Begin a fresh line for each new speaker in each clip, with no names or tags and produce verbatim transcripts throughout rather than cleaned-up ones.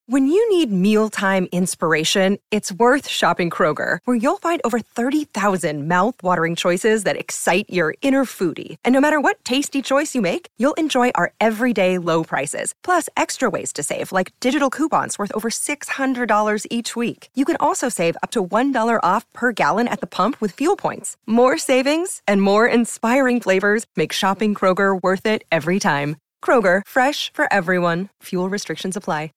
When you need mealtime inspiration, it's worth shopping Kroger, where you'll find over thirty thousand mouth-watering choices that excite your inner foodie. And no matter what tasty choice you make, you'll enjoy our everyday low prices, plus extra ways to save, like digital coupons worth over six hundred dollars each week. You can also save up to one dollar off per gallon at the pump with fuel points. More savings and more inspiring flavors make shopping Kroger worth it every time. Kroger, fresh for everyone. Fuel restrictions apply.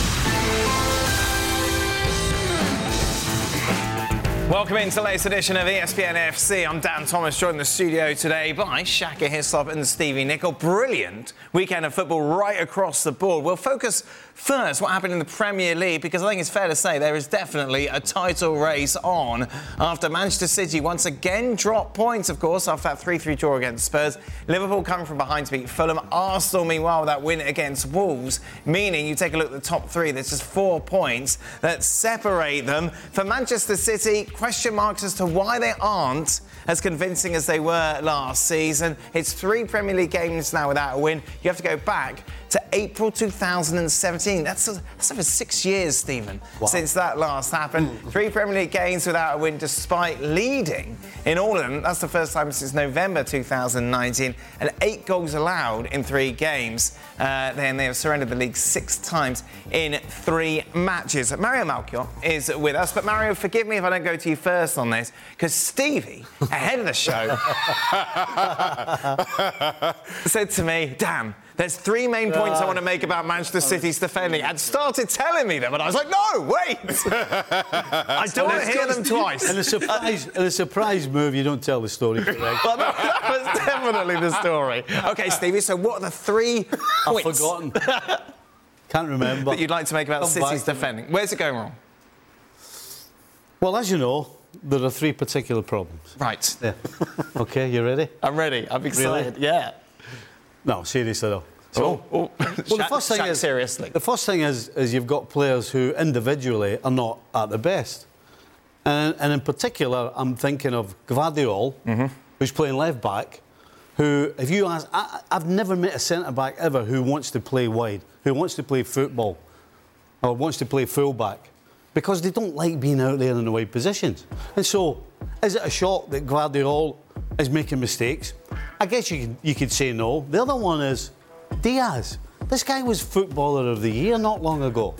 Welcome into the latest edition of E S P N F C. I'm Dan Thomas, joined in the studio today by Shaka Hislop and Stevie Nicol. Brilliant weekend of football right across the board. We'll focus first what happened in the Premier League, because I think it's fair to say there is definitely a title race on after Manchester City once again dropped points, of course, after that three three draw against Spurs. Liverpool coming from behind to beat Fulham. Arsenal, meanwhile, with that win against Wolves, meaning you take a look at the top three, there's just four points that separate them. For Manchester City, question marks as to why they aren't as convincing as they were last season. It's three Premier League games now without a win. You have to go back to April two thousand seventeen. That's, that's over six years, Stephen, wow. since that last happened. Three Premier League games without a win, despite leading in all of them. That's the first time since November two thousand nineteen. And eight goals allowed in three games. Uh, then they have surrendered the league six times in three matches. Mario Malchior is with us. But Mario, forgive me if I don't go to you first on this, because Stevie, ahead of the show, said to me, damn, there's three main points I want to make about Manchester City's defending, and started telling me them, and I was like, no, wait! I don't want to hear them twice.
And a surprise, and a surprise move, you don't tell the story correct.
Well, no, that was definitely the story. OK, Stevie, so what are the three points...
I've forgotten. Can't remember.
...that you'd like to make about
Come
City's defending? Where's it going wrong?
Well, as you know, there are three particular problems.
Right.
Yeah. OK, you ready?
I'm ready. I'm excited.
Really?
Yeah.
No, seriously though.
So, oh, oh.
well, the first thing
Shaq,
is
seriously.
The first thing is, is you've got players who individually are not at the best, and, and in particular, I'm thinking of Gvardiol, mm-hmm. who's playing left back. Who, if you ask, I, I've never met a centre back ever who wants to play wide, who wants to play football, or wants to play full back, because they don't like being out there in the wide positions. And so, is it a shock that Gvardiol is making mistakes? I guess you could, you could say no. The other one is Diaz. This guy was Footballer of the Year not long ago.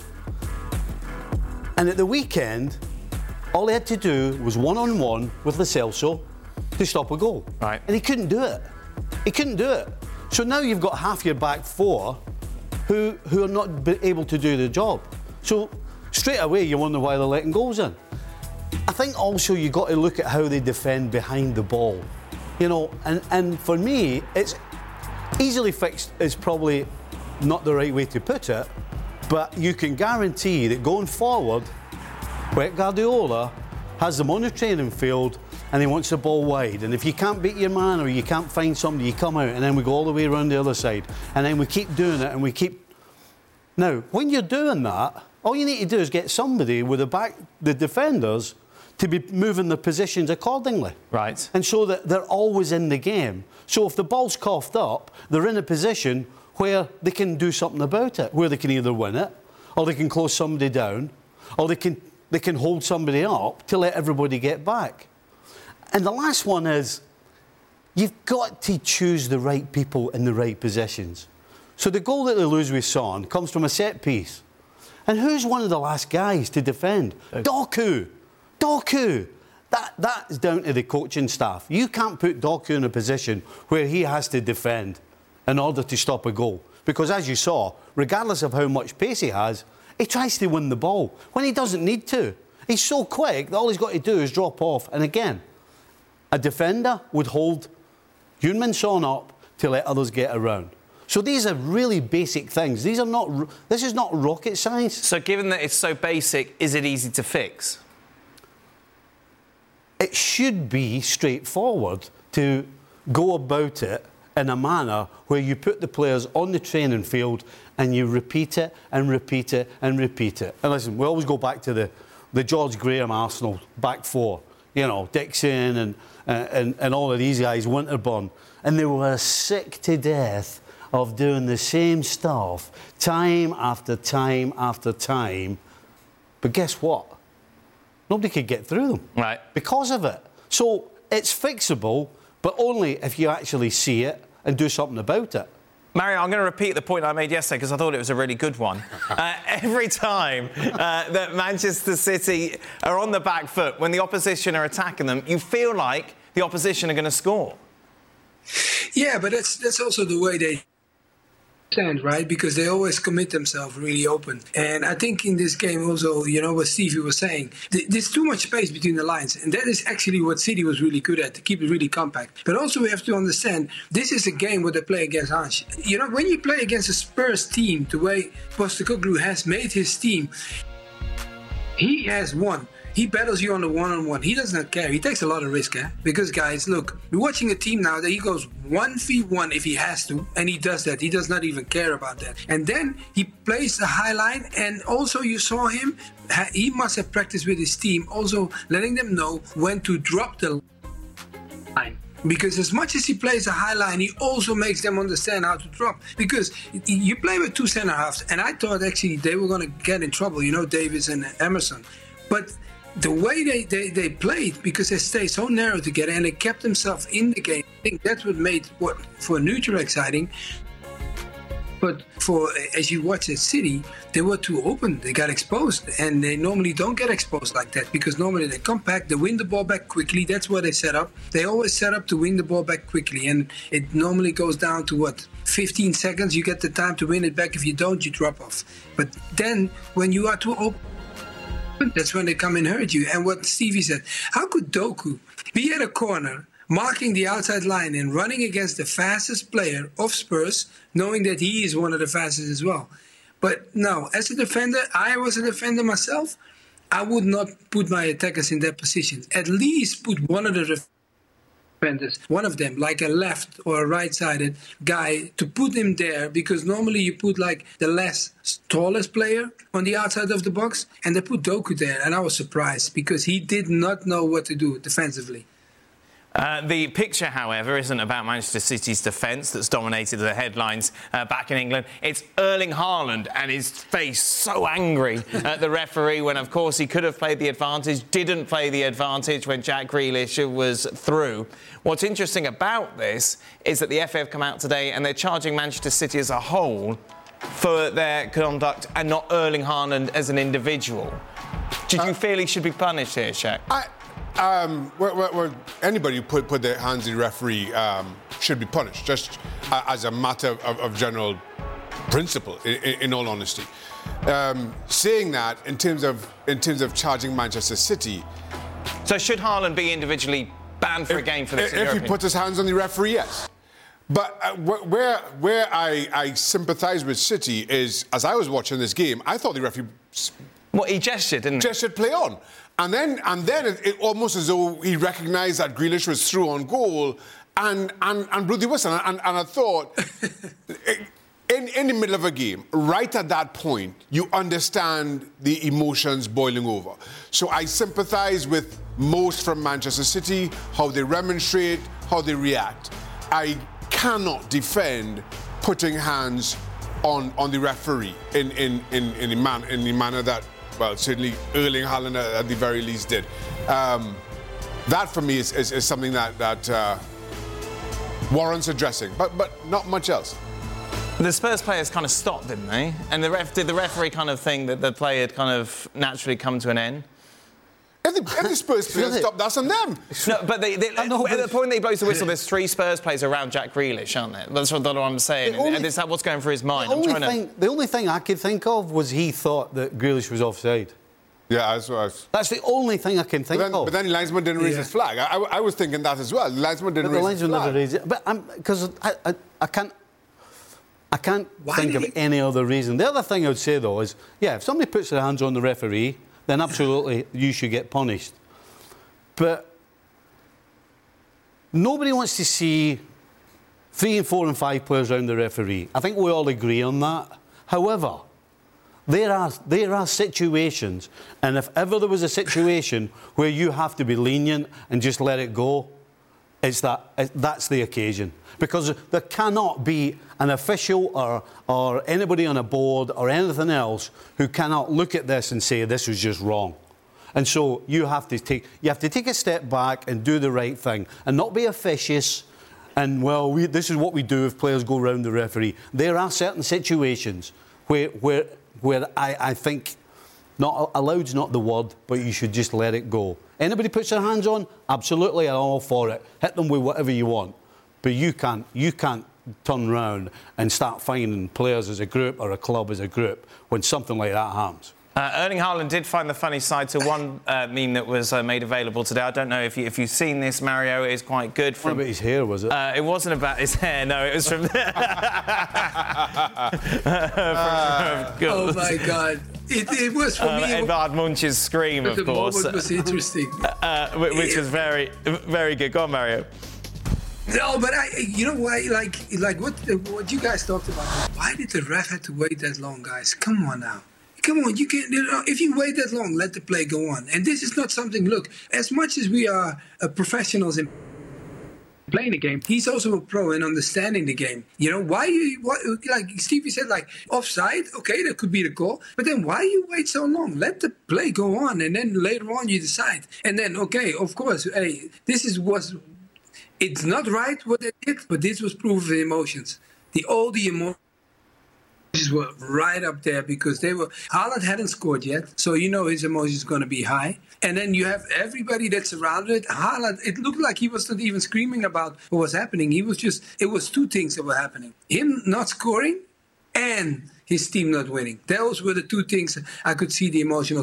And at the weekend, all he had to do was one-on-one with Lo Celso to stop a goal.
Right.
And he couldn't do it. He couldn't do it. So now you've got half your back four who, who are not able to do the job. So straight away you wonder why they're letting goals in. I think also you've got to look at how they defend behind the ball. You know, and, and for me, it's easily fixed is probably not the right way to put it, but you can guarantee that going forward, Pep Guardiola has them on the training field and he wants the ball wide. And if you can't beat your man or you can't find somebody, you come out and then we go all the way around the other side. And then we keep doing it and we keep... Now, when you're doing that, all you need to do is get somebody with the back, the defenders, to be moving their positions accordingly.
Right.
And so that they're always in the game. So if the ball's coughed up, they're in a position where they can do something about it, where they can either win it, or they can close somebody down, or they can, they can hold somebody up to let everybody get back. And the last one is, you've got to choose the right people in the right positions. So the goal that they lose with Son comes from a set piece. And who's one of the last guys to defend? Okay. Doku. Doku. That, that's down to the coaching staff. You can't put Doku in a position where he has to defend in order to stop a goal. Because as you saw, regardless of how much pace he has, he tries to win the ball when he doesn't need to. He's so quick that all he's got to do is drop off. And again, a defender would hold Heung-min Son up to let others get around. So these are really basic things. These are not. This is not rocket science.
So given that it's so basic, is it easy to fix?
It should be straightforward to go about it in a manner where you put the players on the training field and you repeat it and repeat it and repeat it. And listen, we always go back to the, the George Graham Arsenal back four. You know, Dixon and, uh, and, and all of these guys, Winterburn. And they were sick to death of doing the same stuff time after time after time. But guess what? Nobody could get through them.
Right.
Because of it. So it's fixable, but only if you actually see it and do something about it.
Mario, I'm going to repeat the point I made yesterday because I thought it was a really good one. uh, every time uh, that Manchester City are on the back foot, when the opposition are attacking them, you feel like the opposition are going to score.
Yeah, but that's that's also the way they stand, right? Because they always commit themselves really open. And I think in this game also, you know, what Stevie was saying, th- there's too much space between the lines. And that is actually what City was really good at, to keep it really compact. But also we have to understand, this is a game where they play against Ange. You know, when you play against a Spurs team, the way Postecoglou has made his team, he has won. He battles you on the one-on-one. He does not care. He takes a lot of risk, eh? Because, guys, look, we're watching a team now that he goes one v one if he has to, and he does that. He does not even care about that. And then he plays the high line, and also you saw him, he must have practiced with his team, also letting them know when to drop the line. Because as much as he plays a high line, he also makes them understand how to drop. Because you play with two centre halves, and I thought actually they were going to get in trouble, you know, Davies and Emerson. But the way they, they, they played, because they stayed so narrow together and they kept themselves in the game, I think that's what made what for neutral exciting. But for, as you watch at City, they were too open. They got exposed, and they normally don't get exposed like that because normally they come back, they win the ball back quickly. That's what they set up. They always set up to win the ball back quickly, and it normally goes down to what, fifteen seconds. You get the time to win it back. If you don't, you drop off. But then when you are too open, that's when they come and hurt you. And what Stevie said, how could Doku be at a corner, marking the outside line and running against the fastest player of Spurs, knowing that he is one of the fastest as well? But no, as a defender, I was a defender myself, I would not put my attackers in that position. At least put one of the defenders, one of them, like a left or a right-sided guy, to put him there, because normally you put like the less tallest player on the outside of the box, and they put Doku there, and I was surprised because he did not know what to do defensively.
Uh, the picture, however, isn't about Manchester City's defence that's dominated the headlines uh, back in England. It's Erling Haaland and his face so angry at the referee when, of course, he could have played the advantage, didn't play the advantage when Jack Grealish was through. What's interesting about this is that the F A have come out today and they're charging Manchester City as a whole for their conduct and not Erling Haaland as an individual. Did you uh, feel he should be punished here, Shaq?
I- Um, where, where, where anybody who put, put their hands in the referee um, should be punished, just uh, as a matter of, of general principle, in, in all honesty. Um, saying that, in terms of in terms of charging Manchester City...
So should Haaland be individually banned for
if,
a game for this?
If he puts his hands on the referee, yes. But uh, where, where I, I sympathise with City is, as I was watching this game, I thought the referee...
Well, he gestured, didn't he?
Gestured play on. And then, and then it, it almost as though he recognised that Grealish was through on goal and, and, and blew the whistle. And, and I thought, in, in the middle of a game, right at that point, you understand the emotions boiling over. So I sympathise with most from Manchester City, how they remonstrate, how they react. I cannot defend putting hands on, on the referee in, in, in, in, the man, in the manner that, well, certainly Erling Haaland at the very least did. Um, that, for me, is, is, is something that, that uh, warrants addressing, but, but not much else.
The Spurs players kind of stopped, didn't they? And the ref, did the referee kind of think that the play had kind of naturally come to an end?
If the, if the Spurs players stop, that's on them.
No, but they, they,
know,
at the point that he blows the whistle, there's three Spurs players around Jack Grealish, aren't there? That's what I'm saying.
Only,
and is that what's going through his mind?
The
I'm
only,
trying
thing,
to...
the only thing I could think of was he thought that Grealish was offside.
Yeah, that's what I was...
That's the only thing I can think
but then,
of.
But then the linesman didn't raise
yeah.
his flag. I, I, I was thinking that as well. The linesman didn't
but
raise
the
his
linesman
flag.
never raised it. But I'm because I, I, I can't. I can't
Why
think of
he...
any other reason. The other thing I would say, though, is, yeah, if somebody puts their hands on the referee, then absolutely you should get punished. But nobody wants to see three and four and five players around the referee. I think we all agree on that. However, there are, there are situations, and if ever there was a situation where you have to be lenient and just let it go, It's that it, that's the occasion. Because there cannot be an official or, or anybody on a board or anything else who cannot look at this and say this was just wrong. And so you have to take you have to take a step back and do the right thing and not be officious. And well, we, this is what we do if players go round the referee. There are certain situations where where where I, I think not allowed's not the word, but you should just let it go. Anybody puts their hands on, absolutely, I'm all for it. Hit them with whatever you want. But you can't, you can't turn round and start fining players as a group or a club as a group when something like that happens.
Uh, Erling Haaland did find the funny side to one uh, meme that was uh, made available today. I don't know if, you, if you've seen this, Mario. It is quite good. From,
what about his hair, was it?
Uh, it wasn't about his hair, no. It was from... from,
uh,
from
oh, my God. It, it was for
um,
me...
Edvard Munch's scream, of
the
course.
The moment was interesting.
Uh, which was very, very good. Go on, Mario.
No, but I, you know why? Like, like what, what you guys talked about. Why did the ref have to wait that long, guys? Come on now. Come on, you can't. You know, if you wait that long, let the play go on. And this is not something. Look, as much as we are uh, professionals in playing the game, he's also a pro in understanding the game. You know why you? Why, like Stevie said, like offside. Okay, that could be the call. But then why you wait so long? Let the play go on, and then later on you decide. And then okay, of course, hey, this is was. It's not right what they did, but this was proof of emotions. The all the emotions were right up there because they were. Haaland hadn't scored yet, so you know his emotions going to be high. And then you have everybody that's around it. Haaland, it looked like he was not even screaming about what was happening. He was just. It was two things that were happening: him not scoring, and his team not winning. Those were the two things I could see the emotional.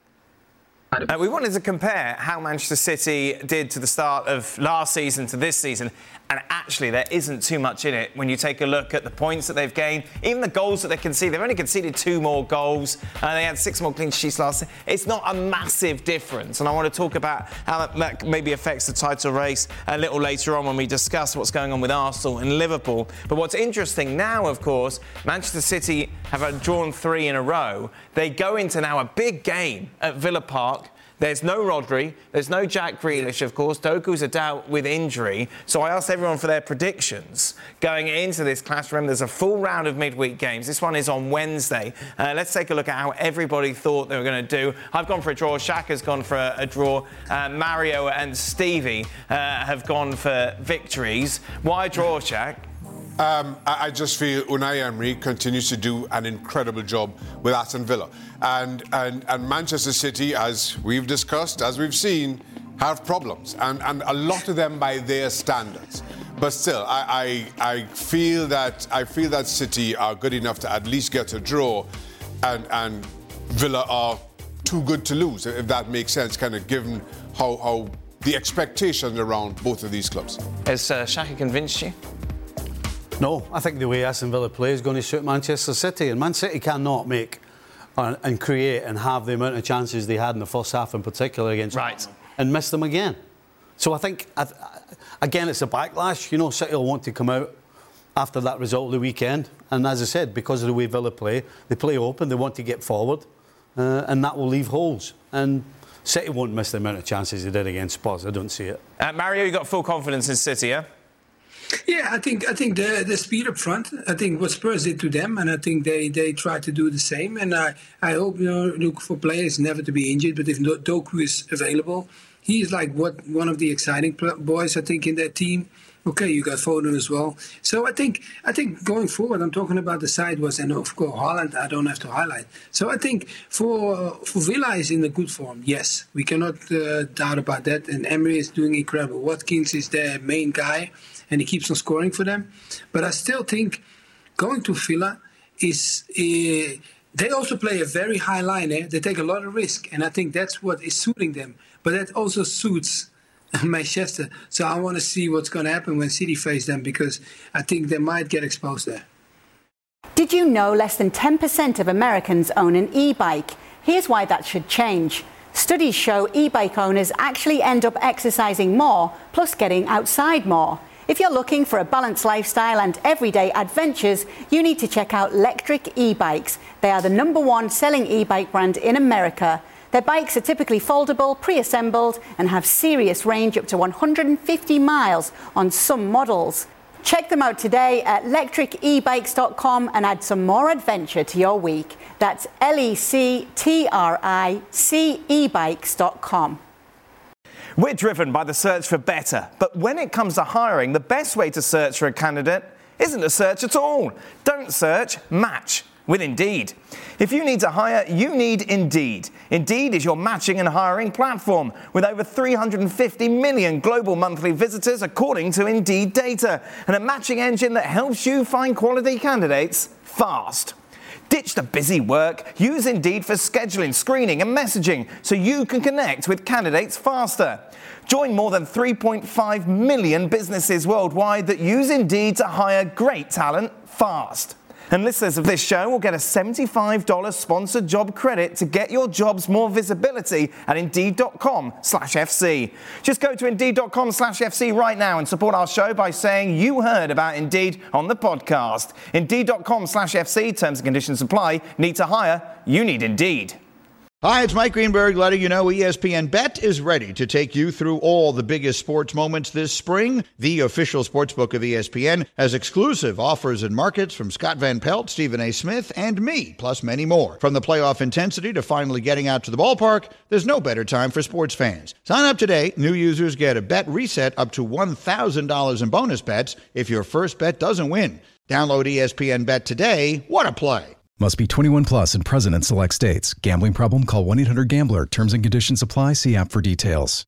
Uh, we wanted to compare how Manchester City did to the start of last season to this season, and actually there isn't too much in it when you take a look at the points that they've gained, even the goals that they conceded. They've only conceded two more goals, and uh, they had six more clean sheets last season. It's not a massive difference, and I want to talk about how that, that maybe affects the title race a little later on when we discuss what's going on with Arsenal and Liverpool. But what's interesting now, of course, Manchester City have drawn three in a row. They go into now a big game at Villa Park. There's no Rodri, there's no Jack Grealish, of course. Doku's a doubt with injury. So I asked everyone for their predictions going into this clash. Remember, there's a full round of midweek games. This one is on Wednesday. Uh, let's take a look at how everybody thought they were going to do. I've gone for a draw. Shaka's gone for a, a draw. Uh, Mario and Stevie uh, have gone for victories. Why draw, Shaq?
Um, I, I just feel Unai Emery continues to do an incredible job with Aston Villa. And, and, and Manchester City, as we've discussed, as we've seen, have problems. And, and a lot of them by their standards. But still, I, I, I, feel that, I feel that City are good enough to at least get a draw. And, and Villa are too good to lose, if that makes sense, kind of given how, how the expectations around both of these clubs.
Has uh, Shaka convinced you?
No, I think the way Aston Villa play is going to suit Manchester City, and Man City cannot make uh, and create and have the amount of chances they had in the first half, in particular against
right,
and miss them again. So I think I, again it's a backlash. You know, City will want to come out after that result of the weekend, and as I said, because of the way Villa play, they play open, they want to get forward, uh, and that will leave holes. And City won't miss the amount of chances they did against Spurs. I don't see it.
Uh, Mario, you got full confidence in City, yeah?
Yeah, I think I think the the speed up front. I think what Spurs did to them, and I think they, they try to do the same. And I, I hope, you know, look for players never to be injured. But if Doku is available, he is like what one of the exciting boys I think in that team. Okay, you got Foden as well. So I think I think going forward, I'm talking about the sidewalls, and of course Haaland I don't have to highlight. So I think for for Villa is in a good form. Yes, we cannot uh, doubt about that. And Emery is doing incredible. Watkins is their main guy, and he keeps on scoring for them. But I still think going to Villa is... Uh, they also play a very high line there. They take a lot of risk, and I think that's what is suiting them. But that also suits Manchester. So I want to see what's going to happen when City face them, because I think they might get exposed there.
Did you know less than ten percent of Americans own an e-bike? Here's why that should change. Studies show e-bike owners actually end up exercising more, plus getting outside more. If you're looking for a balanced lifestyle and everyday adventures, you need to check out Lectric e-bikes. They are the number one selling e-bike brand in America. Their bikes are typically foldable, pre-assembled, and have serious range up to one hundred fifty miles on some models. Check them out today at lectric e bikes dot com and add some more adventure to your week. That's L E C T R I C e bikes dot com.
We're driven by the search for better, but when it comes to hiring, the best way to search for a candidate isn't to search at all. Don't search, match with Indeed. If you need to hire, you need Indeed. Indeed is your matching and hiring platform with over three hundred fifty million global monthly visitors according to Indeed data, and a matching engine that helps you find quality candidates fast. Ditch the busy work. Use Indeed for scheduling, screening and messaging so you can connect with candidates faster. Join more than three point five million businesses worldwide that use Indeed to hire great talent fast. And listeners of this show will get a seventy-five dollars sponsored job credit to get your jobs more visibility at Indeed.com slash FC. Just go to Indeed.com slash FC right now and support our show by saying you heard about Indeed on the podcast. Indeed.com slash FC. Terms and conditions apply. Need to hire? You need Indeed.
Hi, it's Mike Greenberg letting you know E S P N Bet is ready to take you through all the biggest sports moments this spring. The official sportsbook of E S P N has exclusive offers and markets from Scott Van Pelt, Stephen A. Smith, and me, plus many more. From the playoff intensity to finally getting out to the ballpark, there's no better time for sports fans. Sign up today. New users get a bet reset up to one thousand dollars in bonus bets if your first bet doesn't win. Download E S P N Bet today. What a play.
Must be twenty-one plus and present in select states. Gambling problem? Call one eight hundred gambler. Terms and conditions apply. See app for details.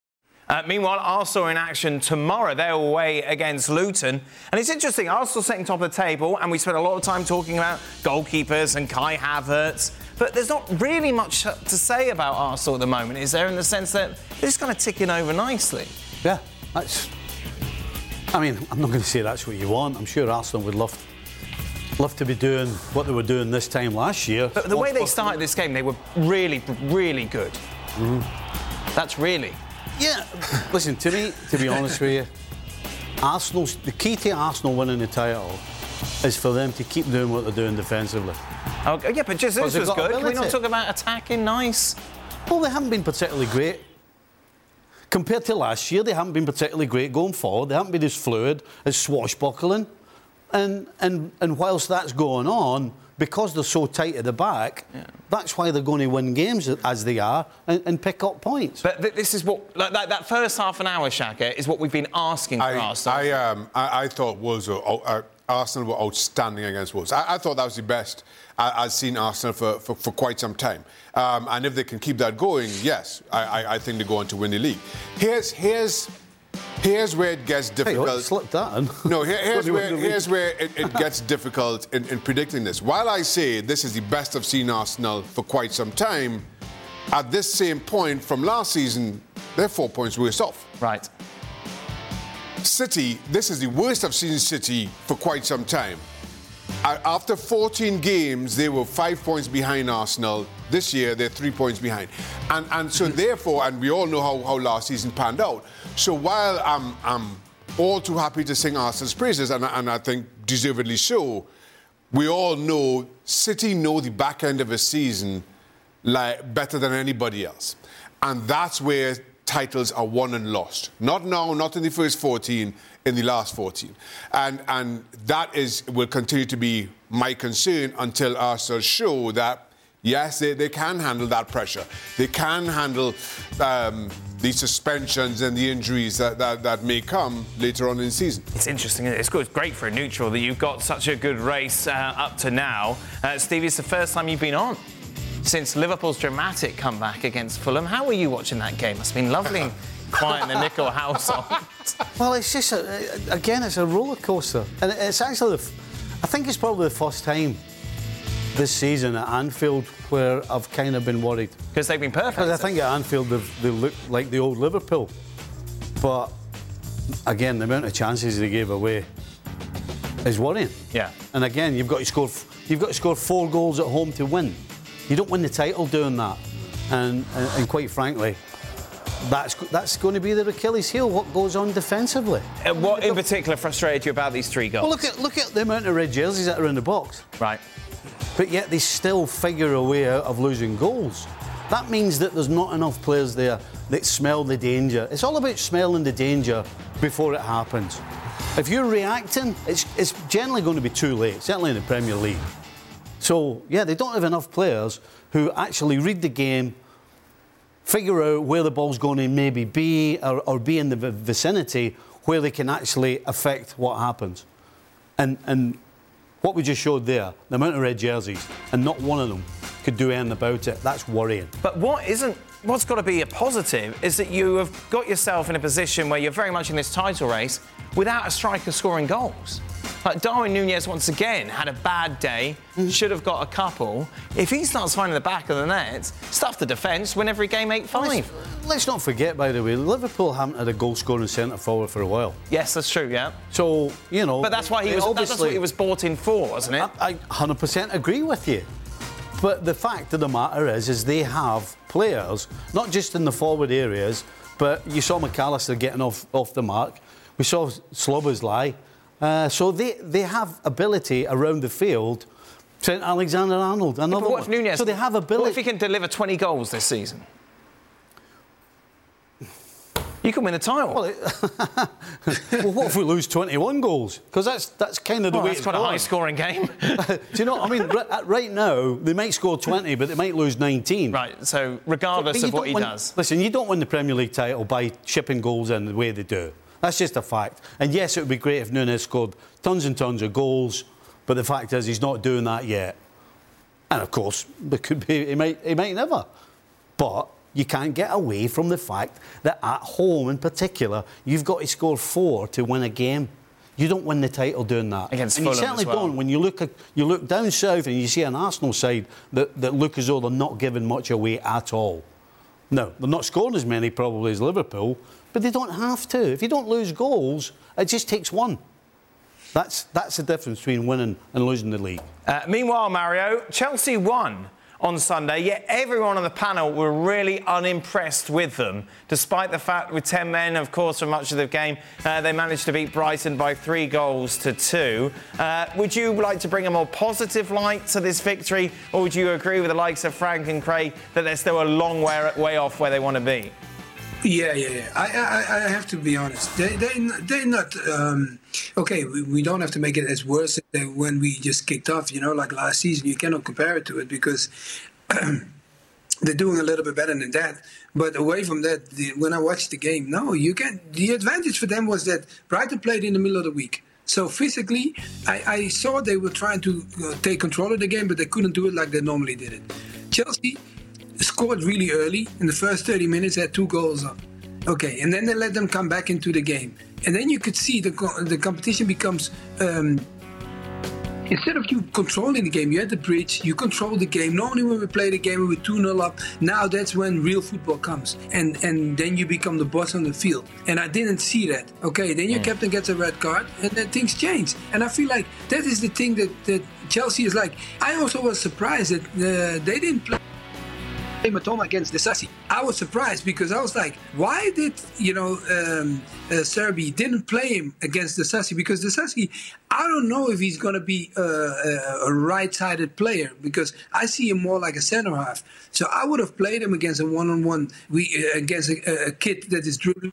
Uh, meanwhile, Arsenal in action tomorrow. They're away against Luton. And it's interesting, Arsenal sitting top of the table, and we spent a lot of time talking about goalkeepers and Kai Havertz. But there's not really much to say about Arsenal at the moment, is there, in the sense that they're just kind of ticking over nicely?
Yeah, that's... I mean, I'm not going to say that's what you want. I'm sure Arsenal would love Love to be doing what they were doing this time last year.
But the way they started this game, they were really, really good. Mm. That's really...
Yeah, listen, to me, to be honest with you, Arsenal's, the key to Arsenal winning the title is for them to keep doing what they're doing defensively.
Okay, yeah, but Jesus was good. Can we not talk about attacking nice?
Well, they haven't been particularly great. Compared to last year, they haven't been particularly great going forward. They haven't been as fluid, as swashbuckling. And, and and whilst that's going on, because they're so tight at the back, yeah. that's why they're going to win games as they are and, and pick up points.
But th- this is what like, that, that first half an hour, Shaka, is what we've been asking
I,
for Arsenal.
I um I, I thought Wolves were uh, Arsenal were outstanding against Wolves. I, I thought that was the best I, I've seen Arsenal for, for, for quite some time. Um, and if they can keep that going, yes, I, I, I think they're going to win the league. Here's here's. Here's where it gets difficult.
Hey, what, slipped that in.
No, here, here's, where, here's where it, it gets difficult in, in predicting this. While I say this is the best I've seen Arsenal for quite some time, at this same point from last season, they're four points worse off.
Right.
City, this is the worst I've seen City for quite some time. After fourteen games, they were five points behind Arsenal. This year, they're three points behind. And and so therefore, and we all know how, how last season panned out. So while I'm, I'm all too happy to sing Arsenal's praises, and, and I think deservedly so, we all know City know the back end of a season like better than anybody else. And that's where titles are won and lost. Not now, not in the first fourteen, in the last fourteen. And and that is will continue to be my concern until Arsenal show that, yes, they, they can handle that pressure. They can handle um, the suspensions and the injuries that, that, that may come later on in the season.
It's interesting. It's good. It's great for a neutral that you've got such a good race uh, up to now. Uh, Stevie, it's the first time you've been on since Liverpool's dramatic comeback against Fulham. How were you watching that game? It's been lovely and quiet in the Nicol household.
Well, it's just, a, again, it's a roller coaster. And it's actually, the, I think it's probably the first time this season at Anfield where I've kind of been worried.
Because they've been perfect.
Because I think at Anfield they look like the old Liverpool. But, again, the amount of chances they gave away is worrying.
Yeah.
And again, you've got to score, you've got to score four goals at home to win. You don't win the title doing that. And, and, and quite frankly, that's that's going to be the Achilles heel, what goes on defensively.
Uh, what in particular frustrated you about these three goals?
Well, look at look at the amount of red jerseys that are in the box.
Right.
but yet they still figure a way out of losing goals. That means that there's not enough players there that smell the danger. It's all about smelling the danger before it happens. If you're reacting, it's, it's generally going to be too late, certainly in the Premier League. So, yeah, they don't have enough players who actually read the game, figure out where the ball's going to maybe be, or, or be in the vicinity where they can actually affect what happens. And, and what we just showed there, the amount of red jerseys, and not one of them could do anything about it, that's worrying.
But what isn't, what's got to be a positive is that you have got yourself in a position where you're very much in this title race without a striker scoring goals. Like Darwin Núñez, once again, had a bad day, mm. should have got a couple. If he starts finding the back of the net, stuff the defence, win every game eight five.
Let's, let's not forget, by the way, Liverpool haven't had a goal-scoring centre-forward for a while.
Yes, that's true, yeah.
So, you know...
But that's why he was, obviously, that's what he was bought in for, wasn't it?
I, I one hundred percent agree with you. But the fact of the matter is, is they have players, not just in the forward areas, but you saw McAllister getting off, off the mark. We saw Szoboszlai. Uh, so they, they have ability around the field. Trent Alexander-Arnold, another
yeah,
one.
Núñez,
so they have ability.
What if he can deliver twenty goals this season? You can win the title.
Well, it, well, what if we lose twenty-one goals? Because that's that's kind of the
oh,
way
that's
it's
quite
going.
a high-scoring game.
Do you know what I mean? Right, right now, they might score twenty, but they might lose nineteen.
Right, so regardless
so,
of what he
win,
does.
Listen, you don't win the Premier League title by shipping goals in the way they do. That's just a fact. And yes, it would be great if Núñez scored tons and tons of goals, but the fact is he's not doing that yet. And of course, there could be he might he might never. But you can't get away from the fact that at home in particular, you've got to score four to win a game. You don't win the title doing that.
Against
and
Fulham
you certainly
as well.
don't when you look at, you look down south and you see an Arsenal side that, that look as though they're not giving much away at all. No, they're not scoring as many probably as Liverpool, but they don't have to. If you don't lose goals, it just takes one. That's that's the difference between winning and losing the league.
Uh, meanwhile, Mario, Chelsea won on Sunday, yet everyone on the panel were really unimpressed with them, despite the fact with ten men, of course, for much of the game, uh, they managed to beat Brighton by three goals to two. Uh, would you like to bring a more positive light to this victory, or would you agree with the likes of Frank and Craig that they're still a long way, way off where they want to be?
Yeah, yeah, yeah. I, I, I have to be honest. They, they, they're not. Um, okay, we, we don't have to make it as worse than when we just kicked off. You know, like last season, you cannot compare it to it because they're doing a little bit better than that. But away from that, the, when I watched the game, no, you can. The advantage for them was that Brighton played in the middle of the week. So physically, I, I saw they were trying to uh, take control of the game, but they couldn't do it like they normally did it. Chelsea scored really early in the first thirty minutes, had two goals up. Okay, and then they let them come back into the game. And then you could see the the competition becomes, um, instead of you controlling the game, you had the bridge, you control the game. Normally when we play the game, we were two nil up. Now that's when real football comes. And and then you become the boss on the field. And I didn't see that. Okay, then your mm. captain gets a red card, and then things change. And I feel like that is the thing that, that Chelsea is like. I also was surprised that uh, they didn't play Matoma against the Disasi. I was surprised because I was like, why did, you know, um, uh, Serbi didn't play him against the Disasi? Because the Disasi, I don't know if he's going to be uh, a, a right-sided player because I see him more like a centre-half. So I would have played him against a one-on-one, we, uh, against a, a kid that is dribbling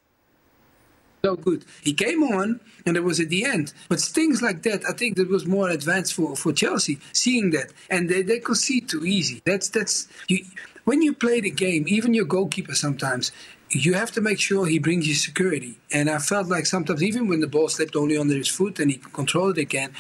so good. He came on and it was at the end. But things like that, I think that was more advanced for, for Chelsea, seeing that. And they, they concede too easy. That's, that's, you, when you play the game, even your goalkeeper sometimes, you have to make sure he brings you security. And I felt like sometimes, even when the ball slipped only under his foot and he controlled it again,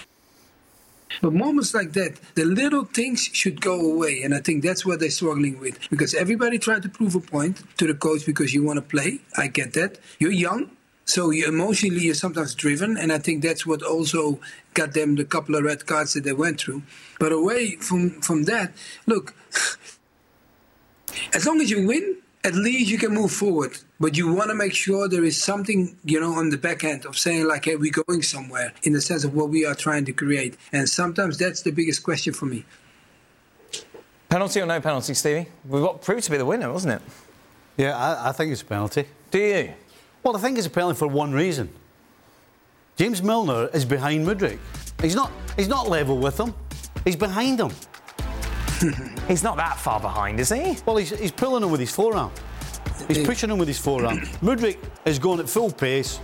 but moments like that, the little things should go away. And I think that's what they're struggling with. Because everybody tried to prove a point to the coach because you want to play. I get that. You're young. So you emotionally, you're sometimes driven, and I think that's what also got them the couple of red cards that they went through. But away from, from that, look, as long as you win, at least you can move forward. But you want to make sure there is something, you know, on the back end of saying like, hey, we're going somewhere in the sense of what we are trying to create. And sometimes that's the biggest question for me.
Penalty or no penalty, Stevie? We've got proved to be the winner, wasn't it?
Yeah, I, I think it's a penalty.
Do you?
Well, I think it's a penalty for one reason. James Milner is behind Mudryk. He's not, he's not level with him. He's behind him.
He's not that far behind, is he?
Well, he's, he's pulling him with his forearm. He's pushing him with his forearm. Mudryk is going at full pace.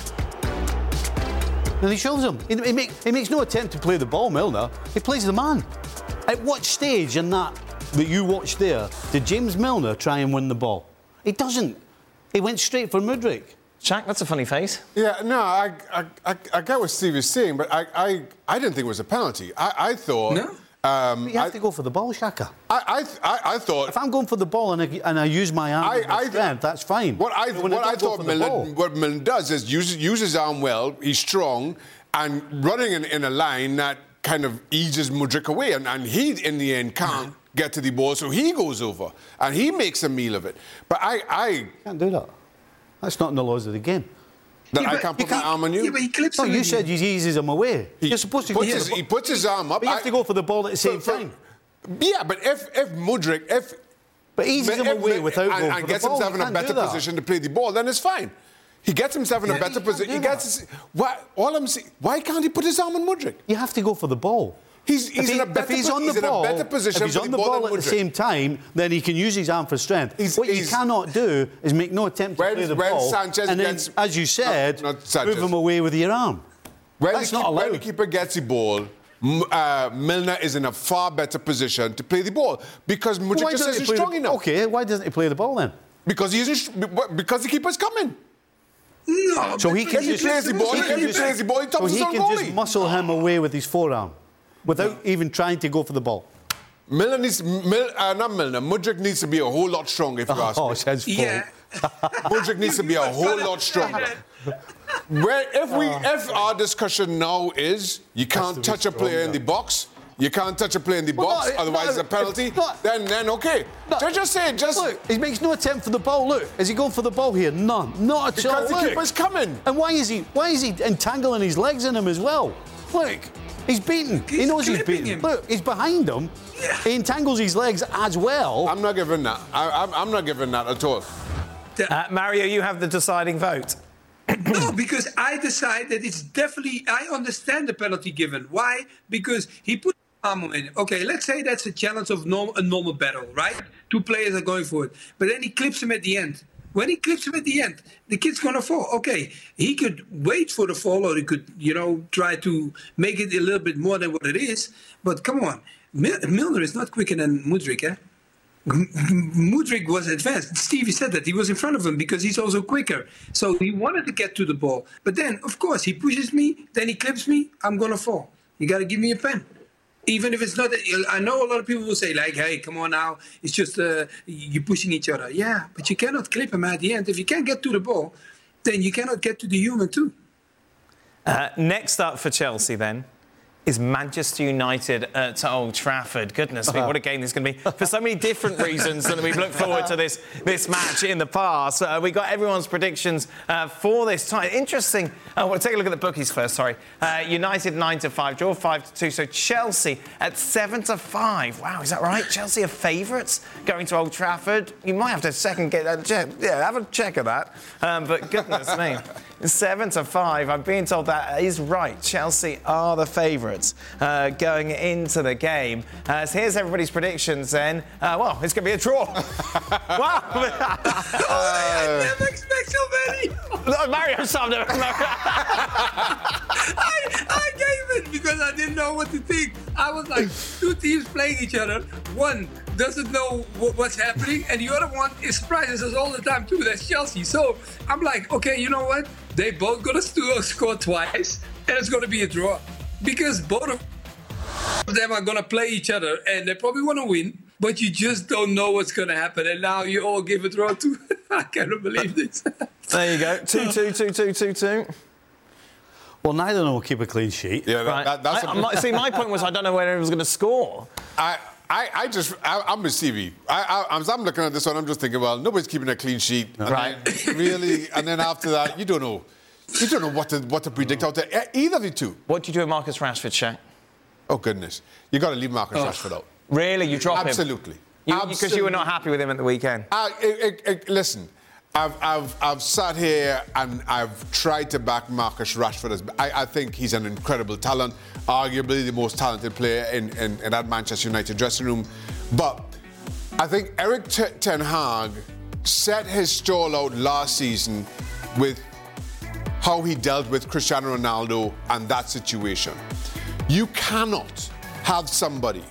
And he shoves him. He, he, make, he makes no attempt to play the ball, Milner. He plays the man. At what stage in that that you watched there did James Milner try and win the ball? He doesn't. He went straight for Mudryk.
Shaq, that's a funny face.
Yeah, no, I, I, I, I get what Steve is saying, but I, I, I didn't think it was a penalty. I, I thought...
No?
Um,
You have
I,
to go for the ball, Shaka.
I, I, I, I thought...
If I'm going for the ball and I, and I use my arm
I-
with my
I-
strength, that's fine.
What I,
But when
what I
don't go
thought
for the ball-
Milner, what Milner does is use, use his arm well, he's strong, and running in, in a line that kind of eases Mudryk away, and, and he, in the end, can't get to the ball, so he goes over, and he makes a meal of it. But I... I
Can't do that. That's not in the laws of the game.
that
Yeah,
I
but
can't
you
put my
can't-
arm on you.
Yeah, but he clips
No,
him
you
in
said
you.
he eases him away.
He
You're supposed to
puts
go
his,
for the
he
ball.
puts his arm up.
But you have
I-
to go for the ball at the same
for- for-
time.
Yeah, but if if Mudryk, if
But eases
if-
him away
if-
without
and,
going
and
for
gets
the ball,
himself in
you
a
can't do
better
that.
position to play the ball, then it's fine. He gets himself in a
Yeah,
better
you
position. He
do that.
gets his, why, all I'm saying, why can't he put his arm on Mudryk?
You have to go for the ball.
He's, he's
if, he,
in a better,
if he's
po-
on
he's
the
in
ball,
a better position
if he's
for
on
the
the ball
than
at the
Mudryk.
same time, then he can use his arm for strength.
He's-
what you
he's-
cannot do is make no attempt to
When-
play the
when
ball
Sanchez
and then,
gets-
as you said,
not- not Sanchez.
move him away with your arm.
When
That's
the,
not
keep- when
allowed.
the keeper gets the ball, M- uh, Milner is in a far better position to play the ball because Mudryk
Why
just
doesn't
isn't
he play
strong
the,
enough.
Okay, why doesn't he play the ball then?
Because he isn't, because the keeper's coming.
No,
So
but-
he
but
can
If he
just
plays the ball,
he
if
can
he
just-
plays the ball, he
So
tops his
he
own
can just
goalie.
muscle him away with his forearm without even trying to go for the ball.
Milner needs, Mil, uh, not Milner, Mudryk needs to be a whole lot stronger, if you ask
Oh,
me.
it's his fault.
Yeah.
Mudryk needs to be a whole lot stronger. Where if we, if our discussion now is you can't
be
touch a player in the box, you can't touch a player in the
Well,
box,
no,
otherwise
no,
it's a penalty.
it's not-
then, then okay.
No.
Just, just say, just
Look, he makes no attempt for the ball. Look, is he going for the ball here? None. Not at all.
because the
Look.
keeper's coming.
And why is he? Why is he entangling his legs in him as well? Look, he's beaten. he
He's
knows he's
clipping
beaten.
him.
Look, he's behind him.
Yeah.
He entangles his legs as well.
I'm not giving that. I, I'm, I'm not giving that at all.
Uh, Mario, you have the deciding vote.
No, because I decide that it's definitely. I understand the penalty given. Why? Because he put his arm on it. Okay, let's say that's a challenge of norm, a normal battle, right? Two players are going for it, but then he clips him at the end. When he clips him at the end, the kid's gonna fall. Okay, he could wait for the fall, or he could, you know, try to make it a little bit more than what it is. But come on, Mil- Milner is not quicker than Mudryk, eh? Mudryk was advanced. Stevie said that he was in front of him because he's also quicker. So he wanted to get to the ball. But then, of course, he pushes me, then he clips me, I'm going to fall. You got to give me a pen. Even if it's not, I know a lot of people will say, like, hey, come on now, it's just uh, you're pushing each other. Yeah, but you cannot clip him at the end. If you can't get to the ball, then you cannot get to the human too.
Uh, next up for Chelsea, then, is Manchester United at Old Trafford. Goodness me, what a game this is going to be. For so many different reasons that we've looked forward to this, this match in the past. Uh, we got everyone's predictions uh, for this time. Interesting. Uh, we'll take a look at the bookies first, sorry. Uh, United nine to five, draw five to two. So Chelsea at seven to five. Wow, is that right? Chelsea are favourites going to Old Trafford. You might have to second get that check. Yeah, have a check of that. Um, but goodness me. seven to five. I'm being told that is right. Chelsea are the favourites uh, going into the game. Uh, so here's everybody's predictions then. Uh, well, it's going to be a draw. Wow.
I never expect so many.
No, Mario Sumner.
I, I gave it because I didn't know what to think. I was like, two teams playing each other. One doesn't know what, what's happening, and the other one is surprises us all the time too. That's Chelsea. So I'm like, okay, you know what? They both gonna st- score twice, and it's gonna be a draw because both of them are gonna play each other, and they probably want to win. But you just don't know what's gonna happen, and now you all give a draw too. I cannot believe this.
There you go. two two, two two, two two.
Well, neither of them will keep a clean sheet.
Yeah, that,
Right.
that, that's
I,
a,
my, see, my point was I don't know where anyone was going to score.
I, I, I just, I, I'm with Stevie. I, I, as I'm looking at this one, I'm just thinking, well, nobody's keeping a clean sheet. And
Right.
then, really, and then after that, you don't know. You don't know what to, what to predict out there. Either of the two.
What do you do with Marcus Rashford, Shaq?
Oh, goodness. you got to leave Marcus
Oh.
Rashford out.
Really? You drop him?
Absolutely.
Because you, you were not happy with him at the weekend.
Uh, it, it, it, listen, I've, I've, I've sat here and I've tried to back Marcus Rashford. As, I, I think he's an incredible talent, arguably the most talented player in, in, in that Manchester United dressing room. But I think Erik T- Ten Hag set his stall out last season with how he dealt with Cristiano Ronaldo and that situation. You cannot have somebody,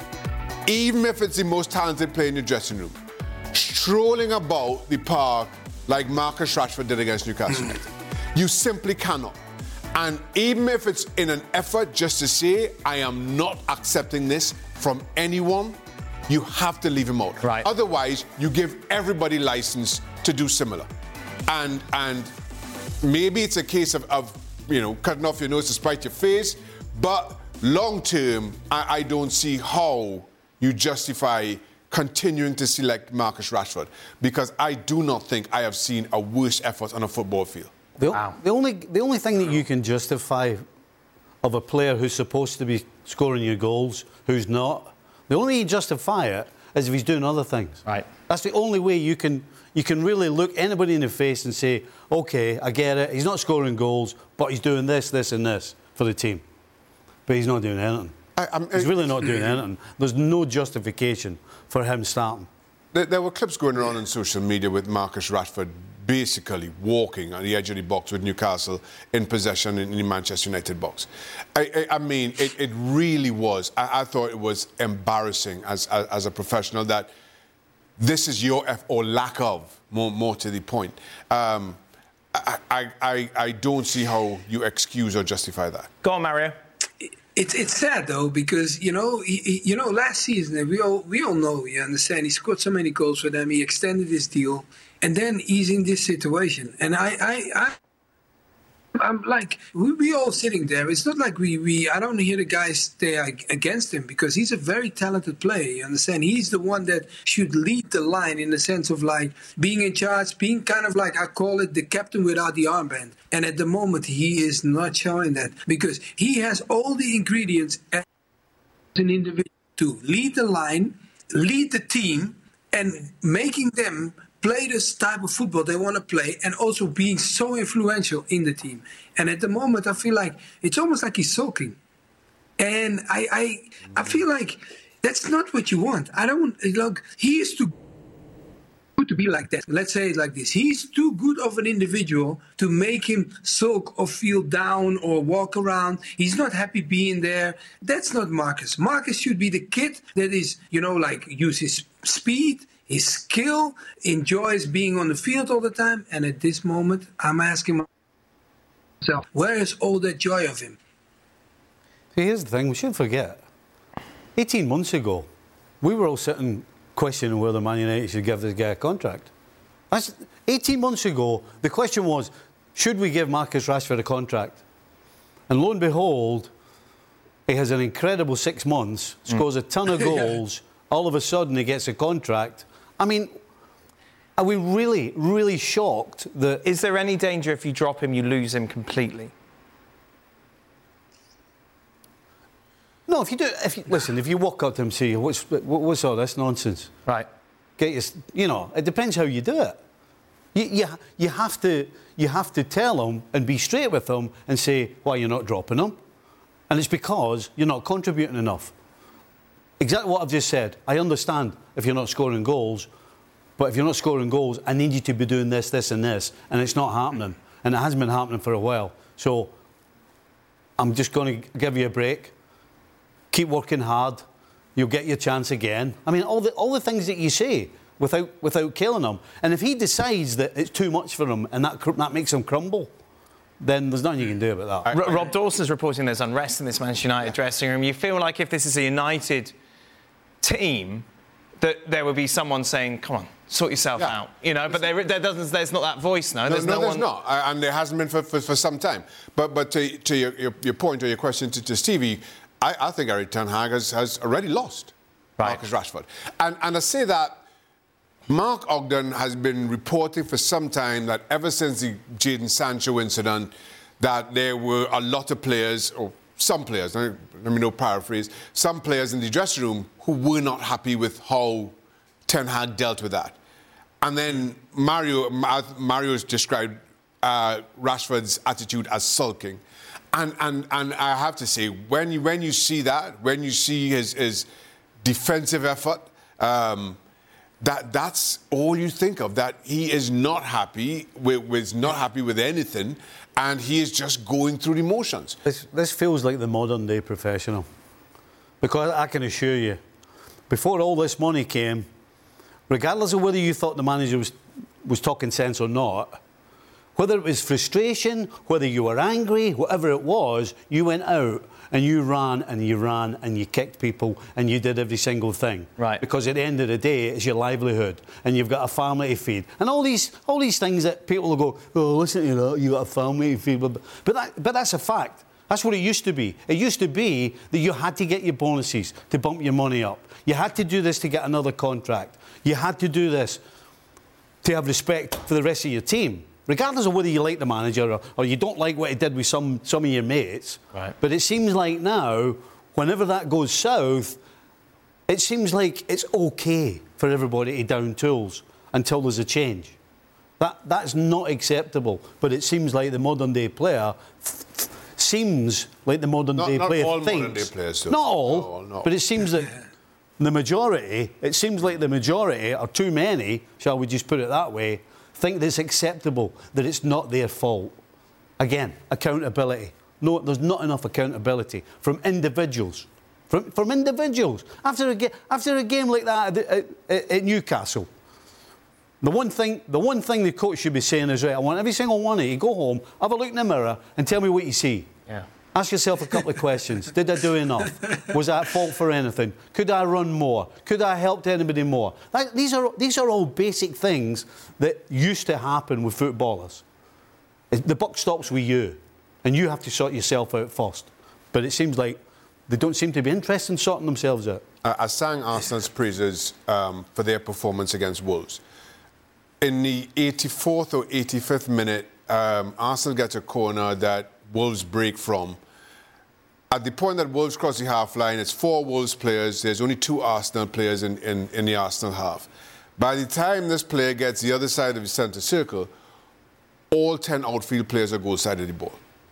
even if it's the most talented player in your dressing room, strolling about the park like Marcus Rashford did against Newcastle United. You simply cannot. And even if it's in an effort just to say, I am not accepting this from anyone, you have to leave him out.
Right.
Otherwise, you give everybody license to do similar. And and maybe it's a case of, of you know, cutting off your nose to spite your face, but long term, I, I don't see how you justify continuing to select Marcus Rashford, because I do not think I have seen a worse effort on a football field.
The,
Wow.
the only the only thing that you can justify of a player who's supposed to be scoring your goals, who's not, the only way you justify it is if he's doing other things.
Right.
That's the only way you can you can really look anybody in the face and say, OK, I get it, he's not scoring goals, but he's doing this, this and this for the team. But he's not doing anything.
I, I'm,
He's really not doing anything. There's no justification for him starting.
There, there were clips going around on social media with Marcus Rashford basically walking on the edge of the box with Newcastle in possession in the Manchester United box. I, I, I mean, it, it really was. I, I thought it was embarrassing as, as, as a professional that this is your F, or lack of, more, more to the point. Um, I, I, I, I don't see how you excuse or justify that.
Go on, Mario.
It's it's sad though, because you know he, he, you know last season we all we all know, you understand, he scored so many goals for them, he extended his deal, and then he's in this situation. And I I, I I'm like, we we all sitting there. It's not like we, we I don't hear the guys stay against him, because he's a very talented player, you understand? He's the one that should lead the line in the sense of like being in charge, being kind of like, I call it the captain without the armband. And at the moment, he is not showing that, because he has all the ingredients as an individual to lead the line, lead the team, and making them play this type of football they want to play, and also being so influential in the team. And at the moment, I feel like it's almost like he's sulking. And I I, I feel like that's not what you want. I don't, look, he is too good to be like that. Let's say it like this. He's too good of an individual to make him sulk or feel down or walk around. He's not happy being there. That's not Marcus. Marcus should be the kid that is, you know, like use his speed, his skill, enjoys being on the field all the time. And at this moment, I'm asking myself, where is all that joy of him?
See, here's the thing, we shouldn't forget. eighteen months ago, we were all sitting questioning whether Man United should give this guy a contract. That's, eighteen months ago, the question was, should we give Marcus Rashford a contract? And lo and behold, he has an incredible six months, scores a ton of goals, all of a sudden he gets a contract. I mean, are we really, really shocked that...
Is there any danger if you drop him, you lose him completely?
No, if you do... If you, listen, if you walk up to him and say, what's, what's all this nonsense?
Right.
Get your, you know, it depends how you do it. You, you, you, have to, you have to tell him and be straight with him and say, why you're not dropping him. And it's because you're not contributing enough. Exactly what I've just said. I understand if you're not scoring goals, but if you're not scoring goals, I need you to be doing this, this and this, and it's not happening. And it hasn't been happening for a while. So I'm just going to give you a break. Keep working hard. You'll get your chance again. I mean, all the all the things that you say without without killing him. And if he decides that it's too much for him and that that makes him crumble, then there's nothing you can do about that.
R- Rob Dawson's reporting there's unrest in this Manchester United dressing room. You feel like if this is a United team, that there would be someone saying, come on, sort yourself yeah. out. You know, but there, there doesn't, there's not that voice now.
No,
there's
no,
no
there's
one...
not. Uh, and there hasn't been for, for, for some time. But but to, to your, your, your point or your question to, to Stevie, I, I think Erik Ten Hag has, has already lost right. Marcus Rashford. And, and I say that Mark Ogden has been reporting for some time that ever since the Jadon Sancho incident, that there were a lot of players, or some players, let me know paraphrase, some players in the dressing room who were not happy with how Ten Hag dealt with that. And then Mario, Mario's described uh, Rashford's attitude as sulking. And, and, and I have to say, when you, when you see that, when you see his, his defensive effort, um, that, that's all you think of, that he is not happy with, with, not happy with anything, and he is just going through the motions.
This, this feels like the modern day professional. Because I can assure you, before all this money came, regardless of whether you thought the manager was, was talking sense or not, whether it was frustration, whether you were angry, whatever it was, you went out and you ran and you ran and you kicked people and you did every single thing.
Right.
Because at the end of the day, it's your livelihood and you've got a family to feed. And all these all these things that people will go, oh, listen to that, you got a family to feed. But, that, but that's a fact. That's what it used to be. It used to be that you had to get your bonuses to bump your money up. You had to do this to get another contract. You had to do this to have respect for the rest of your team. Regardless of whether you like the manager or, or you don't like what he did with some, some of your mates.
Right.
But it seems like now, whenever that goes south, it seems like it's OK for everybody to down tools until there's a change. That, that's not acceptable. But it seems like the modern-day player seems like the modern-day
not,
player
not all
thinks...
modern-day players, so.
Not all,
no, no.
but it seems that the majority, it seems like the majority, or too many, shall we just put it that way, think that it's acceptable, that it's not their fault. Again, accountability. No, there's not enough accountability from individuals. From, from individuals. After a, after a game like that at, at, at Newcastle, the one thing the one thing the coach should be saying is, right, I want every single one of you to go home, have a look in the mirror and tell me what you see.
Yeah.
Ask yourself a couple of questions. Did I do enough? Was I at fault for anything? Could I run more? Could I help anybody more? That, these are these are all basic things that used to happen with footballers. The buck stops with you, and you have to sort yourself out first. But it seems like they don't seem to be interested in sorting themselves out.
I, I sang Arsenal's praises um, for their performance against Wolves. In the eighty-fourth or eighty-fifth minute, um, Arsenal gets a corner that Wolves break from. At the point that Wolves cross the half line, it's four Wolves players. There's only two Arsenal players in, in, in the Arsenal half. By the time this player gets the other side of the centre circle, all ten outfield players are goal side of the ball.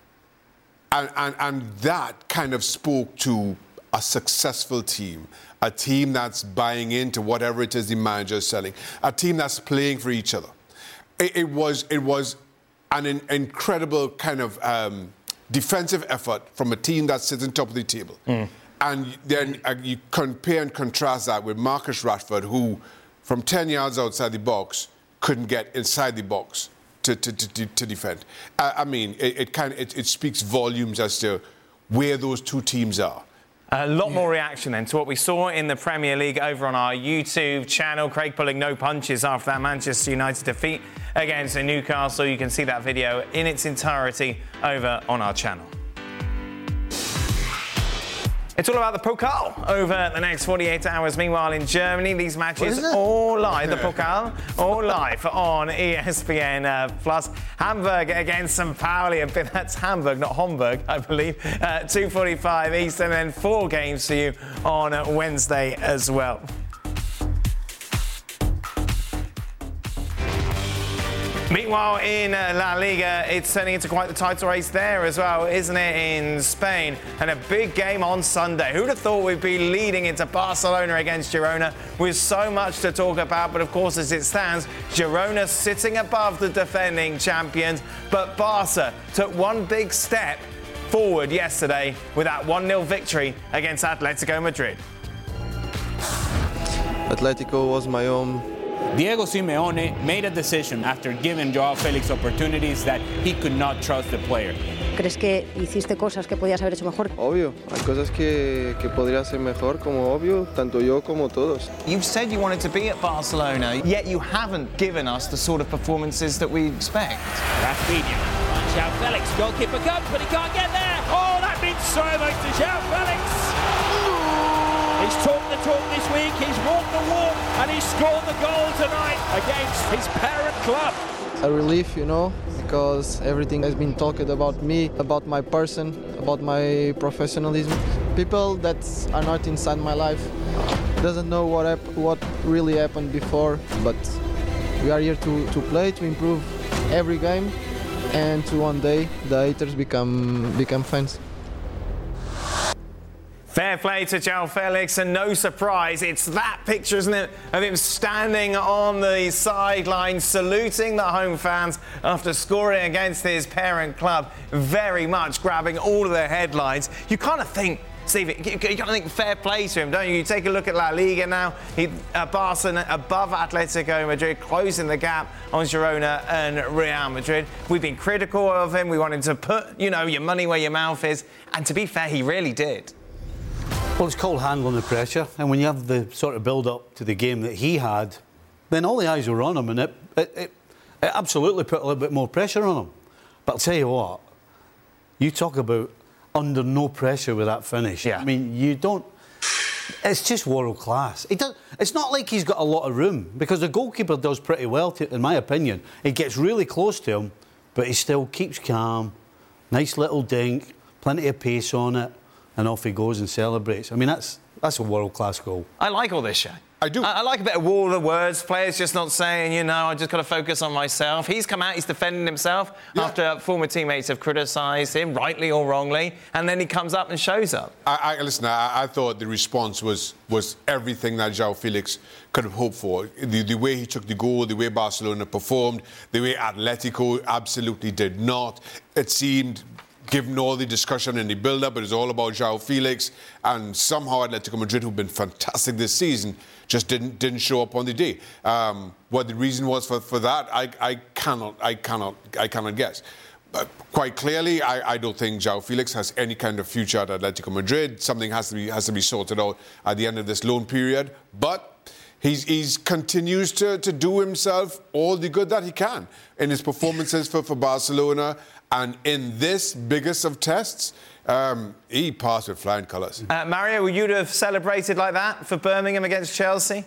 And, and, and that kind of spoke to a successful team, a team that's buying into whatever it is the manager is selling, a team that's playing for each other. It, it was, it was an in, incredible kind of um, defensive effort from a team that sits on top of the table. Mm. And then uh, you compare and contrast that with Marcus Rashford, who, from ten yards outside the box, couldn't get inside the box to, to, to, to defend. Uh, I mean, it, it kind of it, it speaks volumes as to where those two teams are.
A lot more reaction then to what we saw in the Premier League over on our YouTube channel. Craig pulling no punches after that Manchester United defeat against Newcastle. You can see that video in its entirety over on our channel. It's all about the Pokal over the next forty-eight hours. Meanwhile, in Germany, these matches all live. The Pokal all live on E S P N uh, Plus. Hamburg against Saint Pauli. That's Hamburg, not Homburg, I believe. Uh, two forty-five Eastern, and then four games for you on Wednesday as well. Meanwhile, in La Liga, it's turning into quite the title race there as well, isn't it, in Spain? And a big game on Sunday. Who'd have thought we'd be leading into Barcelona against Girona with so much to talk about? But of course, as it stands, Girona sitting above the defending champions. But Barca took one big step forward yesterday with that one nil victory against Atletico Madrid.
Atletico was my home.
Diego Simeone made a decision after giving Joao Felix opportunities that he could not trust the player.
¿Crees que hiciste cosas que podías haber hecho mejor?
Obvio, hay cosas que, que podría hacer mejor, como obvio, tanto yo como todos.
You've said you wanted to be at Barcelona, yet you haven't given us the sort of performances that we expect.
Rafinha, Joao Felix, goalkeeper comes, but he can't get there. Oh, that means so much to Joao Felix. He's talked the talk this week, he's walked the walk, and he's scored the goal tonight against his parent club.
A relief, you know, because everything has been talked about me, about my person, about my professionalism. People that are not inside my life doesn't know what hap- what really happened before, but we are here to, to play, to improve every game, and to one day the haters become become fans.
Fair play to João Felix, and no surprise, it's that picture, isn't it, of him standing on the sideline saluting the home fans after scoring against his parent club, very much grabbing all of the headlines. You kind of think, Steve, you kind of think fair play to him, don't you? You take a look at La Liga now, he, uh, Barcelona above Atletico Madrid, closing the gap on Girona and Real Madrid. We've been critical of him, we wanted to put, you know, your money where your mouth is, and to be fair, he really did.
Well, it's called handling the pressure, and when you have the sort of build-up to the game that he had, then all the eyes were on him, and it, it, it, it absolutely put a little bit more pressure on him. But I'll tell you what, you talk about under no pressure with that finish.
Yeah.
I mean, you don't... It's just world class. It does, it's not like he's got a lot of room, because the goalkeeper does pretty well, to, in my opinion. He gets really close to him, but he still keeps calm. Nice little dink, plenty of pace on it. And off he goes and celebrates. I mean, that's that's a world-class goal.
I like all this, Shay.
I do.
I, I like a bit of wall of words. Players just not saying, you know, I just got to focus on myself. He's come out, he's defending himself yeah. after former teammates have criticised him, rightly or wrongly, and then he comes up and shows up.
I, I listen. I, I thought the response was was everything that João Felix could have hoped for. The, the way he took the goal, the way Barcelona performed, the way Atletico absolutely did not. It seemed, given all the discussion and the build-up, it was all about João Felix, and somehow Atletico Madrid, who've been fantastic this season, just didn't didn't show up on the day. Um, what the reason was for, for that, I, I cannot I cannot I cannot guess. But quite clearly, I, I don't think João Felix has any kind of future at Atletico Madrid. Something has to be has to be sorted out at the end of this loan period. But he's he's continues to, to do himself all the good that he can in his performances for, for Barcelona. And in this biggest of tests, um, he passed with flying colours.
Uh, Mario, would you have celebrated like that for Birmingham against Chelsea?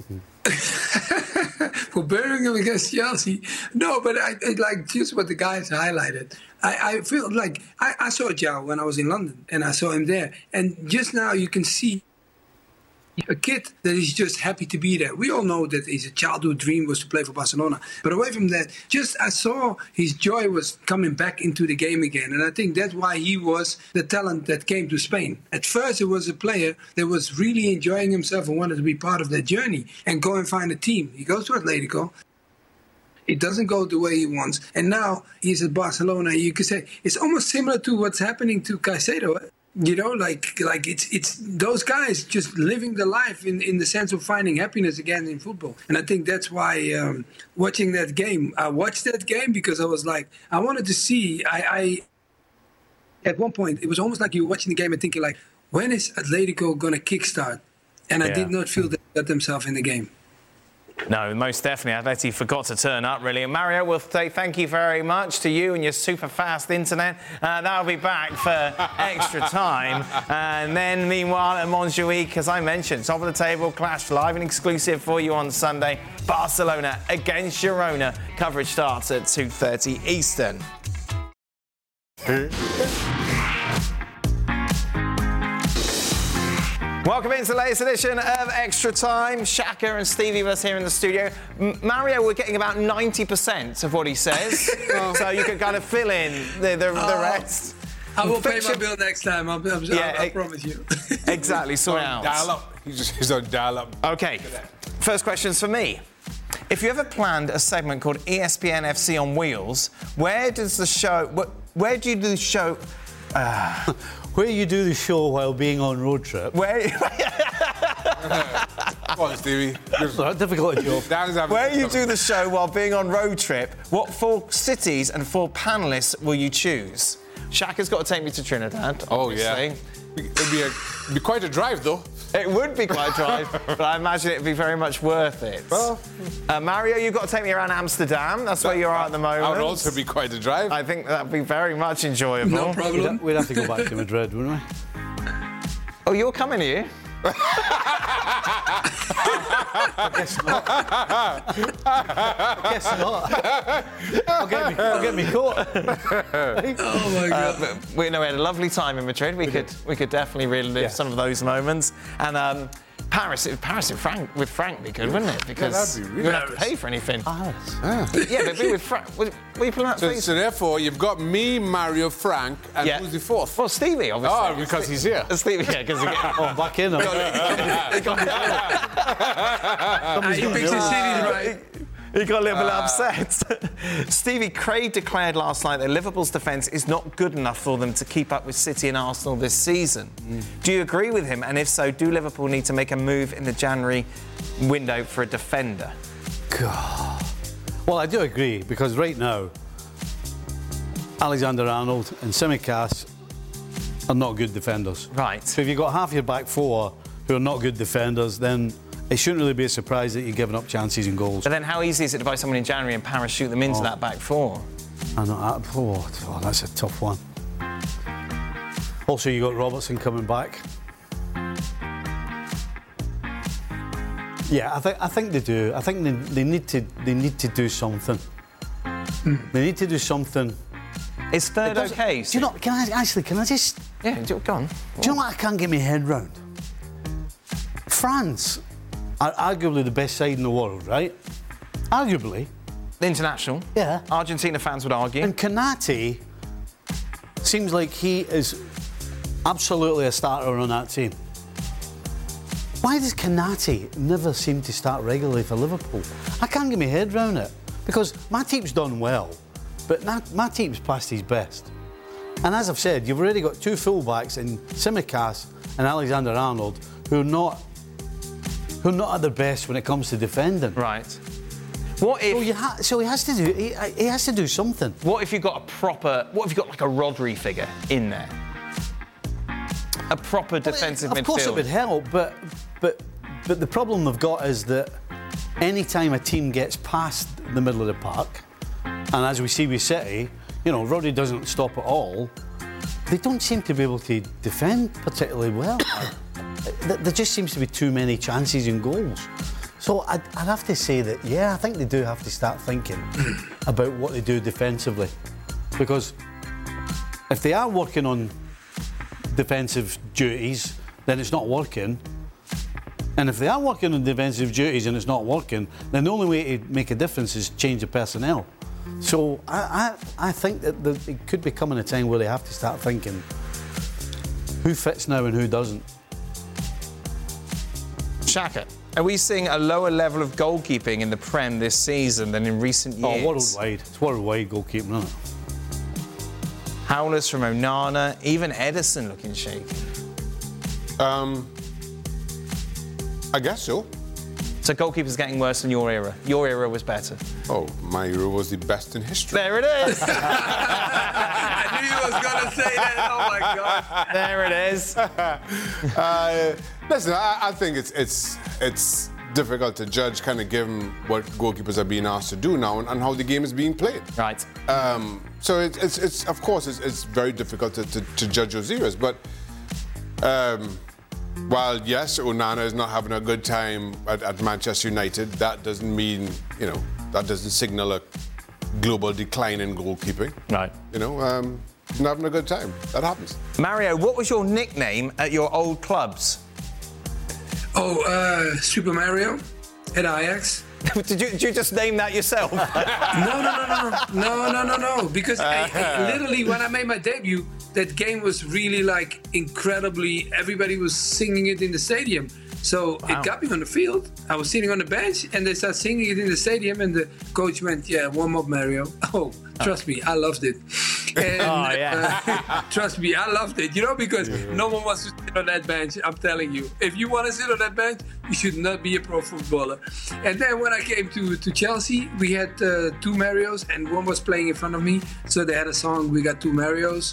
For Birmingham against Chelsea? No, but I, I like just what the guys highlighted. I, I feel like I, I saw João when I was in London, and I saw him there. And just now you can see a kid that is just happy to be there. We all know that his childhood dream was to play for Barcelona. But away from that, just I saw his joy was coming back into the game again. And I think that's why he was the talent that came to Spain. At first, it was a player that was really enjoying himself and wanted to be part of that journey and go and find a team. He goes to Atletico. It doesn't go the way he wants. And now he's at Barcelona. You could say it's almost similar to what's happening to Caicedo. You know, like like it's it's those guys just living the life in, in the sense of finding happiness again in football. And I think that's why um, watching that game, I watched that game because I was like, I wanted to see, I, I at one point, it was almost like you were watching the game and thinking like, when is Atletico going to kickstart? And I yeah. did not feel that they got themselves in the game.
No, most definitely. Atleti forgot to turn up, really. And Mario, we'll say thank you very much to you and your super fast internet. Uh, that'll be back for extra time. And then, meanwhile, at Montjuic, as I mentioned, top of the table clash live and exclusive for you on Sunday. Barcelona against Girona. Coverage starts at two thirty Eastern. Welcome into the latest edition of Extra Time. Shaka and Stevie with us here in the studio. M- Mario, we're getting about ninety percent of what he says, oh. so you can kind of fill in the, the, the
oh.
rest.
I will
Fiction.
pay my bill next time, I'll, I'll,
yeah,
I'll, I
it,
promise you.
Exactly, sort out.
Dial up. He's, just, he's on dial up.
OK, first question's for me. If you ever planned a segment called E S P N F C on Wheels, where does the show... Where, where do you do the show... Uh,
Where you do the show while being on road trip.
Where?
Come on, Stevie.
That's not a difficult job.
Where you do the show while being on road trip, what four cities and four panellists will you choose? Shaka's got to take me to Trinidad.
Oh,
obviously.
yeah. It'd be, a, it'd be quite a drive, though.
It would be quite a drive, but I imagine it'd be very much worth it.
Well,
uh, Mario, you've got to take me around Amsterdam. That's where you are at the moment.
That would also be quite a drive.
I think that'd be very much enjoyable.
No problem.
We'd, we'd have to go back to Madrid, wouldn't we?
Oh, you're coming here?
I guess not. I guess not. I'll get me, I'll get me caught.
Oh my God!
Uh, we, no, we had a lovely time in Madrid. We, we could, did. we could definitely relive yeah. some of those moments. And um, Paris, if Paris with Frank, with Frank be good, wouldn't it? Because
that'd be really
you wouldn't have to pay for anything.
Paris.
Ah.
Yeah, but be with Frank. What, what are you pulling out?
So, so therefore, you've got me, Mario, Frank, and
Yeah.
who's the fourth?
Well, Stevie, obviously.
Oh, because he's here.
Stevie, yeah, because he
Oh, back in.
He picks his cities right.
He got a little bit upset. Stevie, Craig declared last night that Liverpool's defence is not good enough for them to keep up with City and Arsenal this season. Mm. Do you agree with him? And if so, do Liverpool need to make a move in the January window for a defender?
God. Well, I do agree, because right now, Alexander-Arnold and Tsimikas are not good defenders.
Right.
So if you've got half your back four who are not good defenders, then it shouldn't really be a surprise that you're giving up chances and goals.
But then how easy is it to buy someone in January and parachute them into
Oh.
that back four?
I know, I, oh, oh, that's a tough one. Also, you got Robertson coming back. Yeah, I think I think they do. I think they, they need to they need to do something. Mm. They need to do something.
Is third okay?
Do you know? Can I actually? Can I just?
Yeah, go on.
Do you know what I can't get my head round? France are arguably the best side in the world, right? Arguably.
The international.
Yeah.
Argentina fans would argue.
And Konate seems like he is absolutely a starter on that team. Why does Konate never seem to start regularly for Liverpool? I can't get my head round it. Because Matip's done well, but Matip's past his best. And as I've said, you've already got two fullbacks in Tsimikas and Alexander-Arnold who are not who are not at their best when it comes to defending.
Right. What if?
So, you ha so he has to do. He, he has to do something.
What if you got a proper? What if you got like a Rodri figure in there? A proper defensive
well,
midfield.
Of course, it would help, but but but the problem they've got is that any time a team gets past the middle of the park, and as we see with City, you know, Rodri doesn't stop at all. They don't seem to be able to defend particularly well. There just seems to be too many chances and goals. So I'd, I'd have to say that, yeah, I think they do have to start thinking about what they do defensively. Because if they are working on defensive duties, then it's not working. And if they are working on defensive duties and it's not working, then the only way to make a difference is change the personnel. So I, I, I think that the, it could be coming a time where they have to start thinking who fits now and who doesn't.
Shaka, are we seeing a lower level of goalkeeping in the Prem this season than in recent years?
Oh, worldwide. It's worldwide goalkeeping, isn't it?
Howlers from Onana, even Edison looking shaky.
Um, I guess so.
So goalkeepers getting worse than your era. Your era was better.
Oh, my era was the best in history.
There it is.
I knew you was gonna say that. Oh my God.
There it is.
uh, listen, I, I think it's it's it's difficult to judge, kind of given what goalkeepers are being asked to do now and, and how the game is being played.
Right.
Um, so it, it's it's of course it's, it's very difficult to, to, to judge those eras, but. Um, While, yes, Onana is not having a good time at, at Manchester United, that doesn't mean, you know, that doesn't signal a global decline in goalkeeping.
Right.
You know, um, not having a good time. That happens.
Mario, what was your nickname at your old clubs?
Oh, uh, Super Mario at Ajax.
did, you, did you just name that yourself?
no, no, no, no, no, no, no, no. Because I, I, literally, when I made my debut, that game was really like incredibly. Everybody was singing it in the stadium, so wow. It got me on the field. I was sitting on the bench, and they started singing it in the stadium, and the coach went, "Yeah, warm up, Mario." Oh, trust me, I loved it. And,
oh yeah.
uh, trust me, I loved it. You know, because yeah. no one wants to sit on that bench. I'm telling you, if you want to sit on that bench, you should not be a pro footballer. And then when I came to to Chelsea, we had uh, two Marios, and one was playing in front of me. So they had a song. We got two Marios.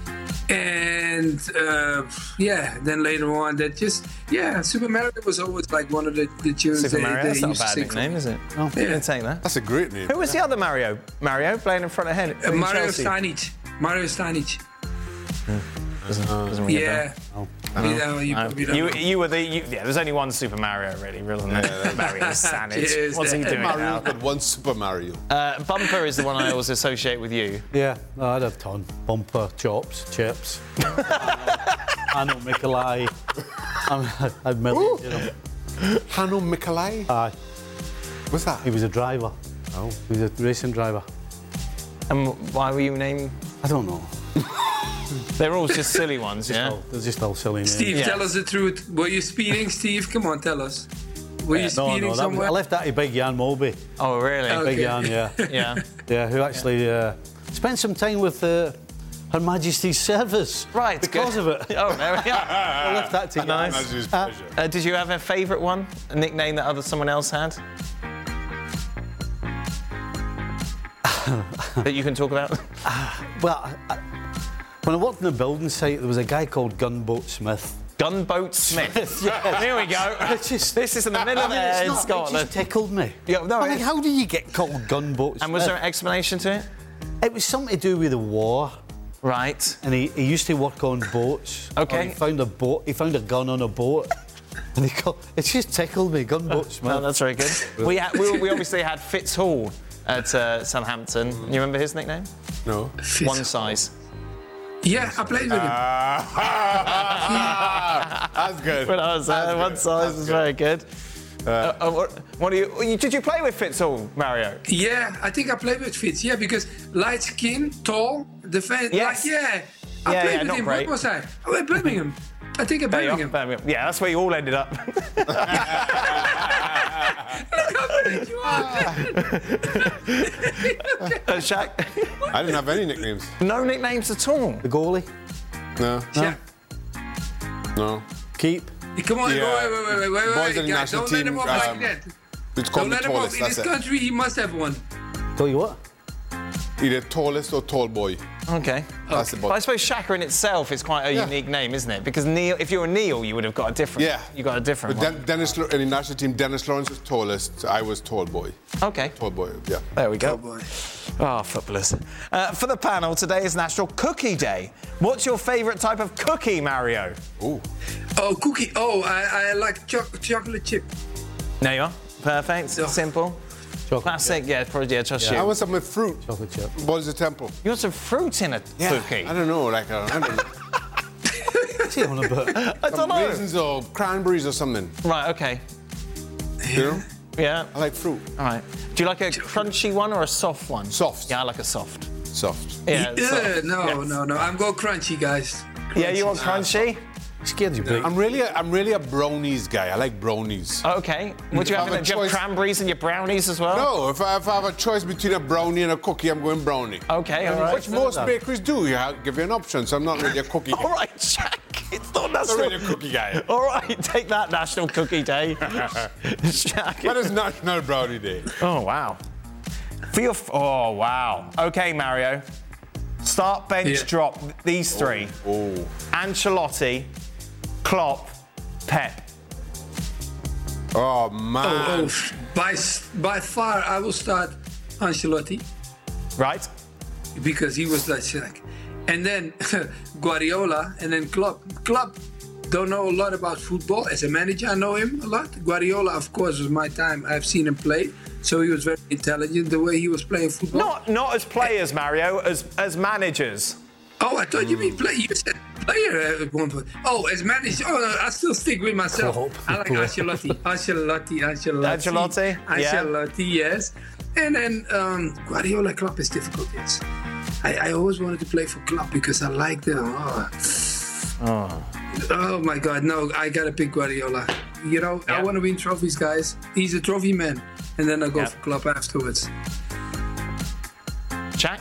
And uh, yeah, then later on, that just yeah, Super Mario was always like one of the, the tunes.
Super
they,
Mario,
they
that's not a
used
bad
to sing
nickname, is it?
Oh,
yeah, I'll take that.
That's a great name.
Who was the other Mario? Mario playing in front of him.
Uh, Mario Stanic. Mario Stanic.
Hmm. Doesn't, doesn't ring
yeah.
Oh.
You, know, you,
um,
you,
you, you were the you, yeah. There's only one Super Mario, really, wasn't there? Yeah, Mario Stanic. What's he doing
Mario
now?
But one Super Mario.
Uh, Bumper is the one I always associate with you.
Yeah, no, I'd have ton. Bumper, chops, chips. I don't make a lie. I'm, I'd millions, you know.
Hanno Mikolai?
Aye.
What's that?
He was a driver.
Oh.
He was a racing driver.
And why were you named?
I don't know.
They're all just silly ones, yeah?
All, they're just all silly names.
Steve,
Yeah.
tell us the truth. Were you speeding, Steve? Come on, tell us. Were you
Yeah, no,
speeding
no, that was,
somewhere?
I left that to Big Jan Mulby.
Oh, really?
Oh.
Big
Okay.
Jan, yeah.
Yeah.
Yeah, who actually uh, spent some time with uh, Her Majesty's service.
Right,
Because
good.
of it.
Oh, there we are.
I left that to Jan.
Nice.
That's his
Uh,
pleasure.
Uh, did you have a favourite one? A nickname that other someone else had? That you can talk about?
Well, I, I, when I worked in the building site, there was a guy called Gunboat Smith.
Gunboat Smith.
Yes.
Here we go.
It's just-
This is in the middle
I
of
mean,
there
it's
in
not, it
Scotland.
just tickled me.
Yeah, no,
I mean,
it-
how do you get called Gunboat Smith?
And was there an explanation to it?
It was something to do with the war.
Right.
And he, he used to work on boats.
Okay.
Or he found a boat. He found a gun on a boat. And he called, it just tickled me, Gunboat Smith.
No, that's very good. we, had, we, we obviously had Fitz Hall at uh, Southampton. You remember his nickname?
No.
One size.
Yeah, I played with him.
Ah, that's good.
When I was there,
That's
one
good.
size
That's
was
good.
very good. Uh, uh, what, what do you, you? Did you play with Fitz Hall, Mario?
Yeah, I think I played with Fitz. Yeah, because light skin, tall, defense.
Yes.
Like, yeah. I
Yeah,
played
yeah,
with
not
him.
great.
Where was I? Oh, at Birmingham. I think at
There you are,
Birmingham.
Birmingham. Yeah, that's where you all ended up.
Look how good you are.
Uh, Shaq?
I didn't have any nicknames.
No nicknames at all.
The goalie.
No.
Yeah.
No.
Keep.
Come on,
Yeah.
wait, wait, wait, wait, wait,
Boys
wait,
in the
guys.
national
Don't let
team,
him off like
um,
that.
It's called
Don't
the
let him off.
tallest,
In
that's
this
it.
country, he must have one.
Tell you what.
Either tallest or tall boy.
Okay.
That's the
But I
bottom.
suppose Shaka in itself is quite a
Yeah.
unique name, isn't it? Because Neil, if you were Neil, you would have got a different.
Yeah.
You got a different
But
one.
Den- Dennis, Lo- in the national team, Dennis Lawrence was tallest. I was tall boy.
Okay.
Tall boy, yeah.
There we go.
Oh, boy.
Ah, footballers. Uh, for the panel, today is National Cookie Day. What's your favourite type of cookie, Mario?
Ooh.
Oh, cookie. Oh, I, I like cho- chocolate chip.
There you are. Perfect.
Yeah.
Simple.
Chocolate
Classic. Yeah, probably. Yeah, trust
I
you.
want some with fruit.
Chocolate chip.
Boys of Temple.
You want some fruit in a cookie?
I don't know, like, uh, I don't know.
What's he on about?
I don't know.
Raisins or cranberries or something.
Right. Okay.
You know?
Yeah.
I like fruit.
All right. Do you like a crunchy one or a soft one?
Soft.
Yeah, I like a soft.
Soft.
Yeah.
Yeah,
soft.
no,
Yeah.
no, no. I'm going crunchy, guys.
Yeah, you want crunchy?
Scared you break.
I'm really, a, I'm really a brownies guy. I like brownies.
Okay. Would you
I
have,
have
in
a
it? Do you have
choice.
cranberries in your brownies as well?
No, if I, if I have a choice between a brownie and a cookie, I'm going brownie.
Okay, all right.
Which most bakeries do. You have, give you an option, so I'm not really a cookie guy.
All right, Jack. It's not
I'm not
national.
really a cookie guy.
All right, take that, National Cookie Day. Jack.
That is National Brownie Day.
Oh wow. For your. F- oh wow. Okay, Mario. Start, bench,
Yeah.
drop. These three.
Oh.
Ancelotti, Klopp, Pep.
Oh, man.
Oh, oh, by s- by far, I will start Ancelotti
Right.
because he was that like, and then Guardiola, and then Klopp. Klopp don't know a lot about football. As a manager, I know him a lot. Guardiola, of course, was my time. I've seen him play, so he was very intelligent the way he was playing football.
Not not as players, Mario, as as managers.
Oh, I thought you mean play. You said player at one point. Oh, as manager. Oh, no, I still stick with myself.
Klopp.
I like Ancelotti. Ancelotti. Ancelotti.
Ancelotti, yeah.
Ancelotti, yes. And then um, Guardiola, Klopp is difficult. Yes. I, I always wanted to play for Klopp because I like them. Oh.
Oh.
Oh my God, no! I gotta pick Guardiola. You know,
Yeah.
I want to win trophies, guys. He's a trophy man, and then I go
Yeah.
for Klopp afterwards.
Jack.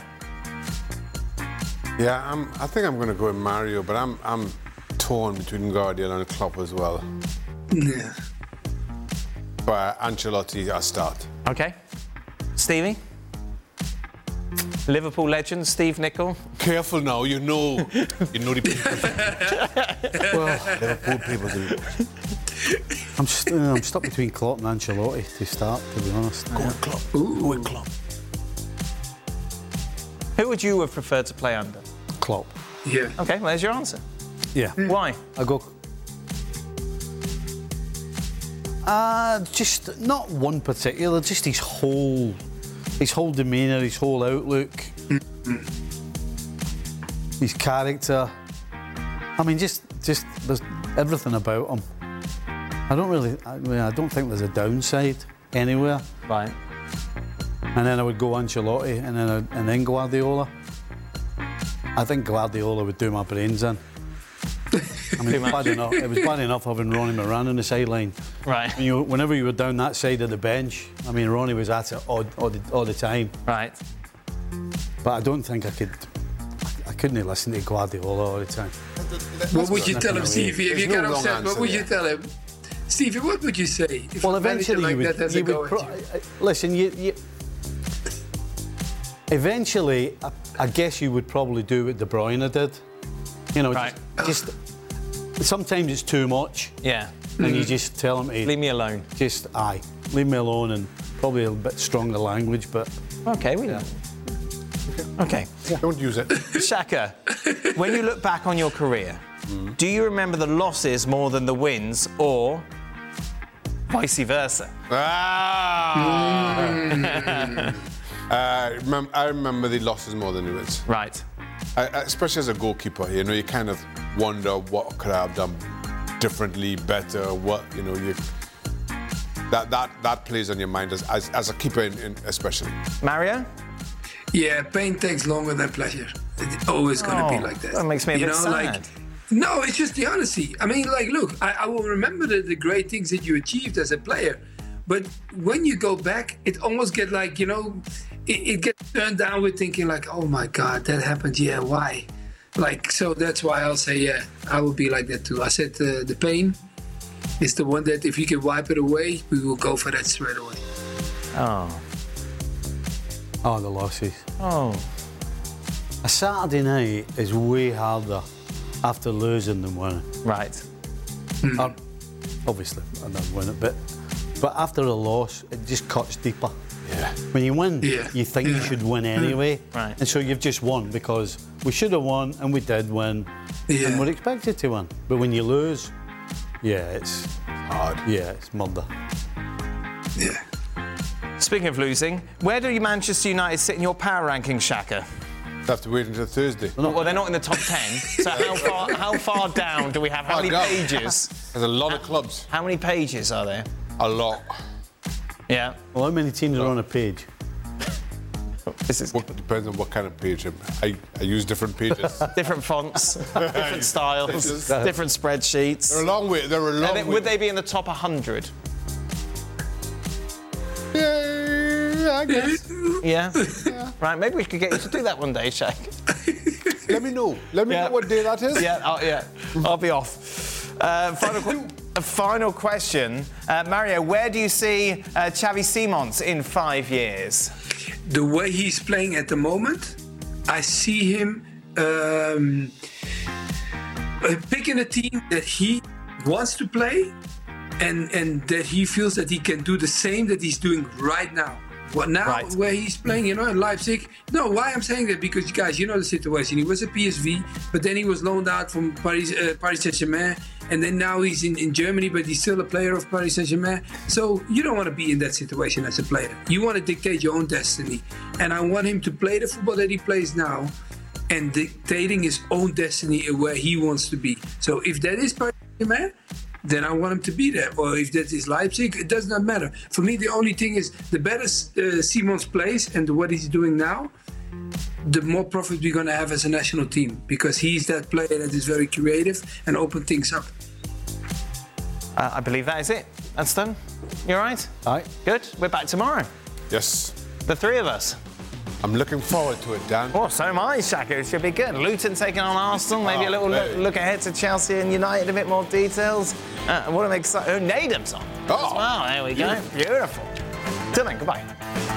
Yeah, I'm, I think I'm going to go with Mario, but I'm I'm torn between Guardiola and Klopp as well.
Yeah.
But Ancelotti, I start.
Okay. Stevie. Liverpool legend Steve Nicol.
Careful now, you know, you know the people. Well, Liverpool people do.
I'm, st- uh, I'm stuck between Klopp and Ancelotti to start, to be honest.
Go with Klopp. Go with Klopp.
Who would you have preferred to play under?
Klopp.
Yeah.
Okay, well, there's your answer.
Yeah.
Why?
I go. Uh, just not one particular, just his whole, his whole demeanour, his whole outlook, his character. I mean, just, just there's everything about him. I I don't really, I mean, I don't think there's a downside anywhere.
Right.
And then I would go Ancelotti and then, I, and then Guardiola. I think Guardiola would do my brains in. I mean, bad enough, it was bad enough having Ronnie Moran on the sideline.
Right.
When you, whenever you were down that side of the bench, I mean, Ronnie was at it all, all, the, all the time.
Right.
But I don't think I could, I couldn't listen to Guardiola all the time.
What would you tell him, Stevie? If you
no
get
wrong
upset, what
answer
would you
there.
tell him? Stevie, what would you say? If
Well,
a manager
eventually
like
you would,
that has
you
a go
would
at
pro-
you?
listen, you, you eventually, I, I guess you would probably do what De Bruyne did. You know,
Right.
just, just sometimes it's too much,
Yeah.
and you just tell them to
Leave me alone.
just aye, leave me alone, and probably a bit stronger language, but
Okay, we know. Okay.
Don't use it.
Shaka, when you look back on your career, do you remember the losses more than the wins, or vice versa?
Ah! uh, remem- I remember the losses more than the wins.
Right.
I, I- especially as a goalkeeper, you know, you kind of wonder what could I have done differently, better, what, you know, you... That, that, that plays on your mind as, as, as a keeper, in, in especially.
Mario?
Yeah, pain takes longer than pleasure. It's always going to
Oh,
be like that.
that makes me a
you
bit
know,
sad.
Like, no, it's just the honesty. I mean, like, look, I, I will remember the, the great things that you achieved as a player, but when you go back, it almost get like, you know, it, it gets turned down with thinking like, oh my God, that happened. Yeah, why? Like, so that's why I'll say, yeah, I will be like that too. I said uh, the pain is the one that if you can wipe it away, we will go for that straight away.
Oh.
oh, the losses.
Oh.
A Saturday night is way harder after losing than winning.
Right.
Uh, obviously, I don't win it, but but after a loss, it just cuts deeper.
Yeah.
When you win,
Yeah.
you think
Yeah.
you should win anyway,
Right.
and so you've just won because we should have won and we did win,
Yeah.
and we're expected to win. But when you lose, yeah, it's
Hard.
yeah, it's murder.
Yeah.
Speaking of losing, where do you Manchester United sit in your power rankings, Shaka?
Have to wait until Thursday.
Well, they're not in the top ten. So how far how far down do we have? How
Far
many
down.
pages?
There's a lot of clubs.
How many pages are there?
A lot.
Yeah.
Well, how many teams are on a page?
This is
What, depends on what kind of page. I, I use different pages.
different fonts, different styles, different spreadsheets.
They're a long way. They're a long
Are they-
way.
would they be in the top one hundred?
Yeah, I guess.
Yeah. Right, maybe we could get you to do that one day, Shaq.
Let me know. Let me
Yeah.
know what day that is.
Yeah, I'll, yeah, I'll be off. Uh, final, qu- a final question. Uh, Mario, where do you see uh, Xavi Simons in five years?
The way he's playing at the moment, I see him um, uh, picking a team that he wants to play and, and that he feels that he can do the same that he's doing right now. Well, now
Right.
where he's playing, you know, in Leipzig. No, why I'm saying that? Because, guys, you know the situation. He was at P S V, but then he was loaned out from Paris, uh, Paris Saint-Germain, and then now he's in, in Germany, but he's still a player of Paris Saint-Germain. So you don't want to be in that situation as a player. You want to dictate your own destiny. And I want him to play the football that he plays now and dictating his own destiny where he wants to be. So if that is Paris Saint-Germain, then I want him to be there. Or if that is Leipzig, it does not matter. For me, the only thing is the better uh, Simons plays and what he's doing now, the more profit we're going to have as a national team, because he's that player that is very creative and open things up.
Uh, I believe that is it. That's done. You all right?
All right.
Good. We're back tomorrow.
Yes.
The three of us.
I'm looking forward to it, Dan.
Oh, so am I, Shaka. It should be good. Luton taking on Arsenal. Maybe
Oh,
a little look,
baby.
look ahead to Chelsea and United. A bit more details. Uh, what an exciting... Oh, Nedum's on.
Oh.
Wow, there we go. Beautiful. Till then, goodbye.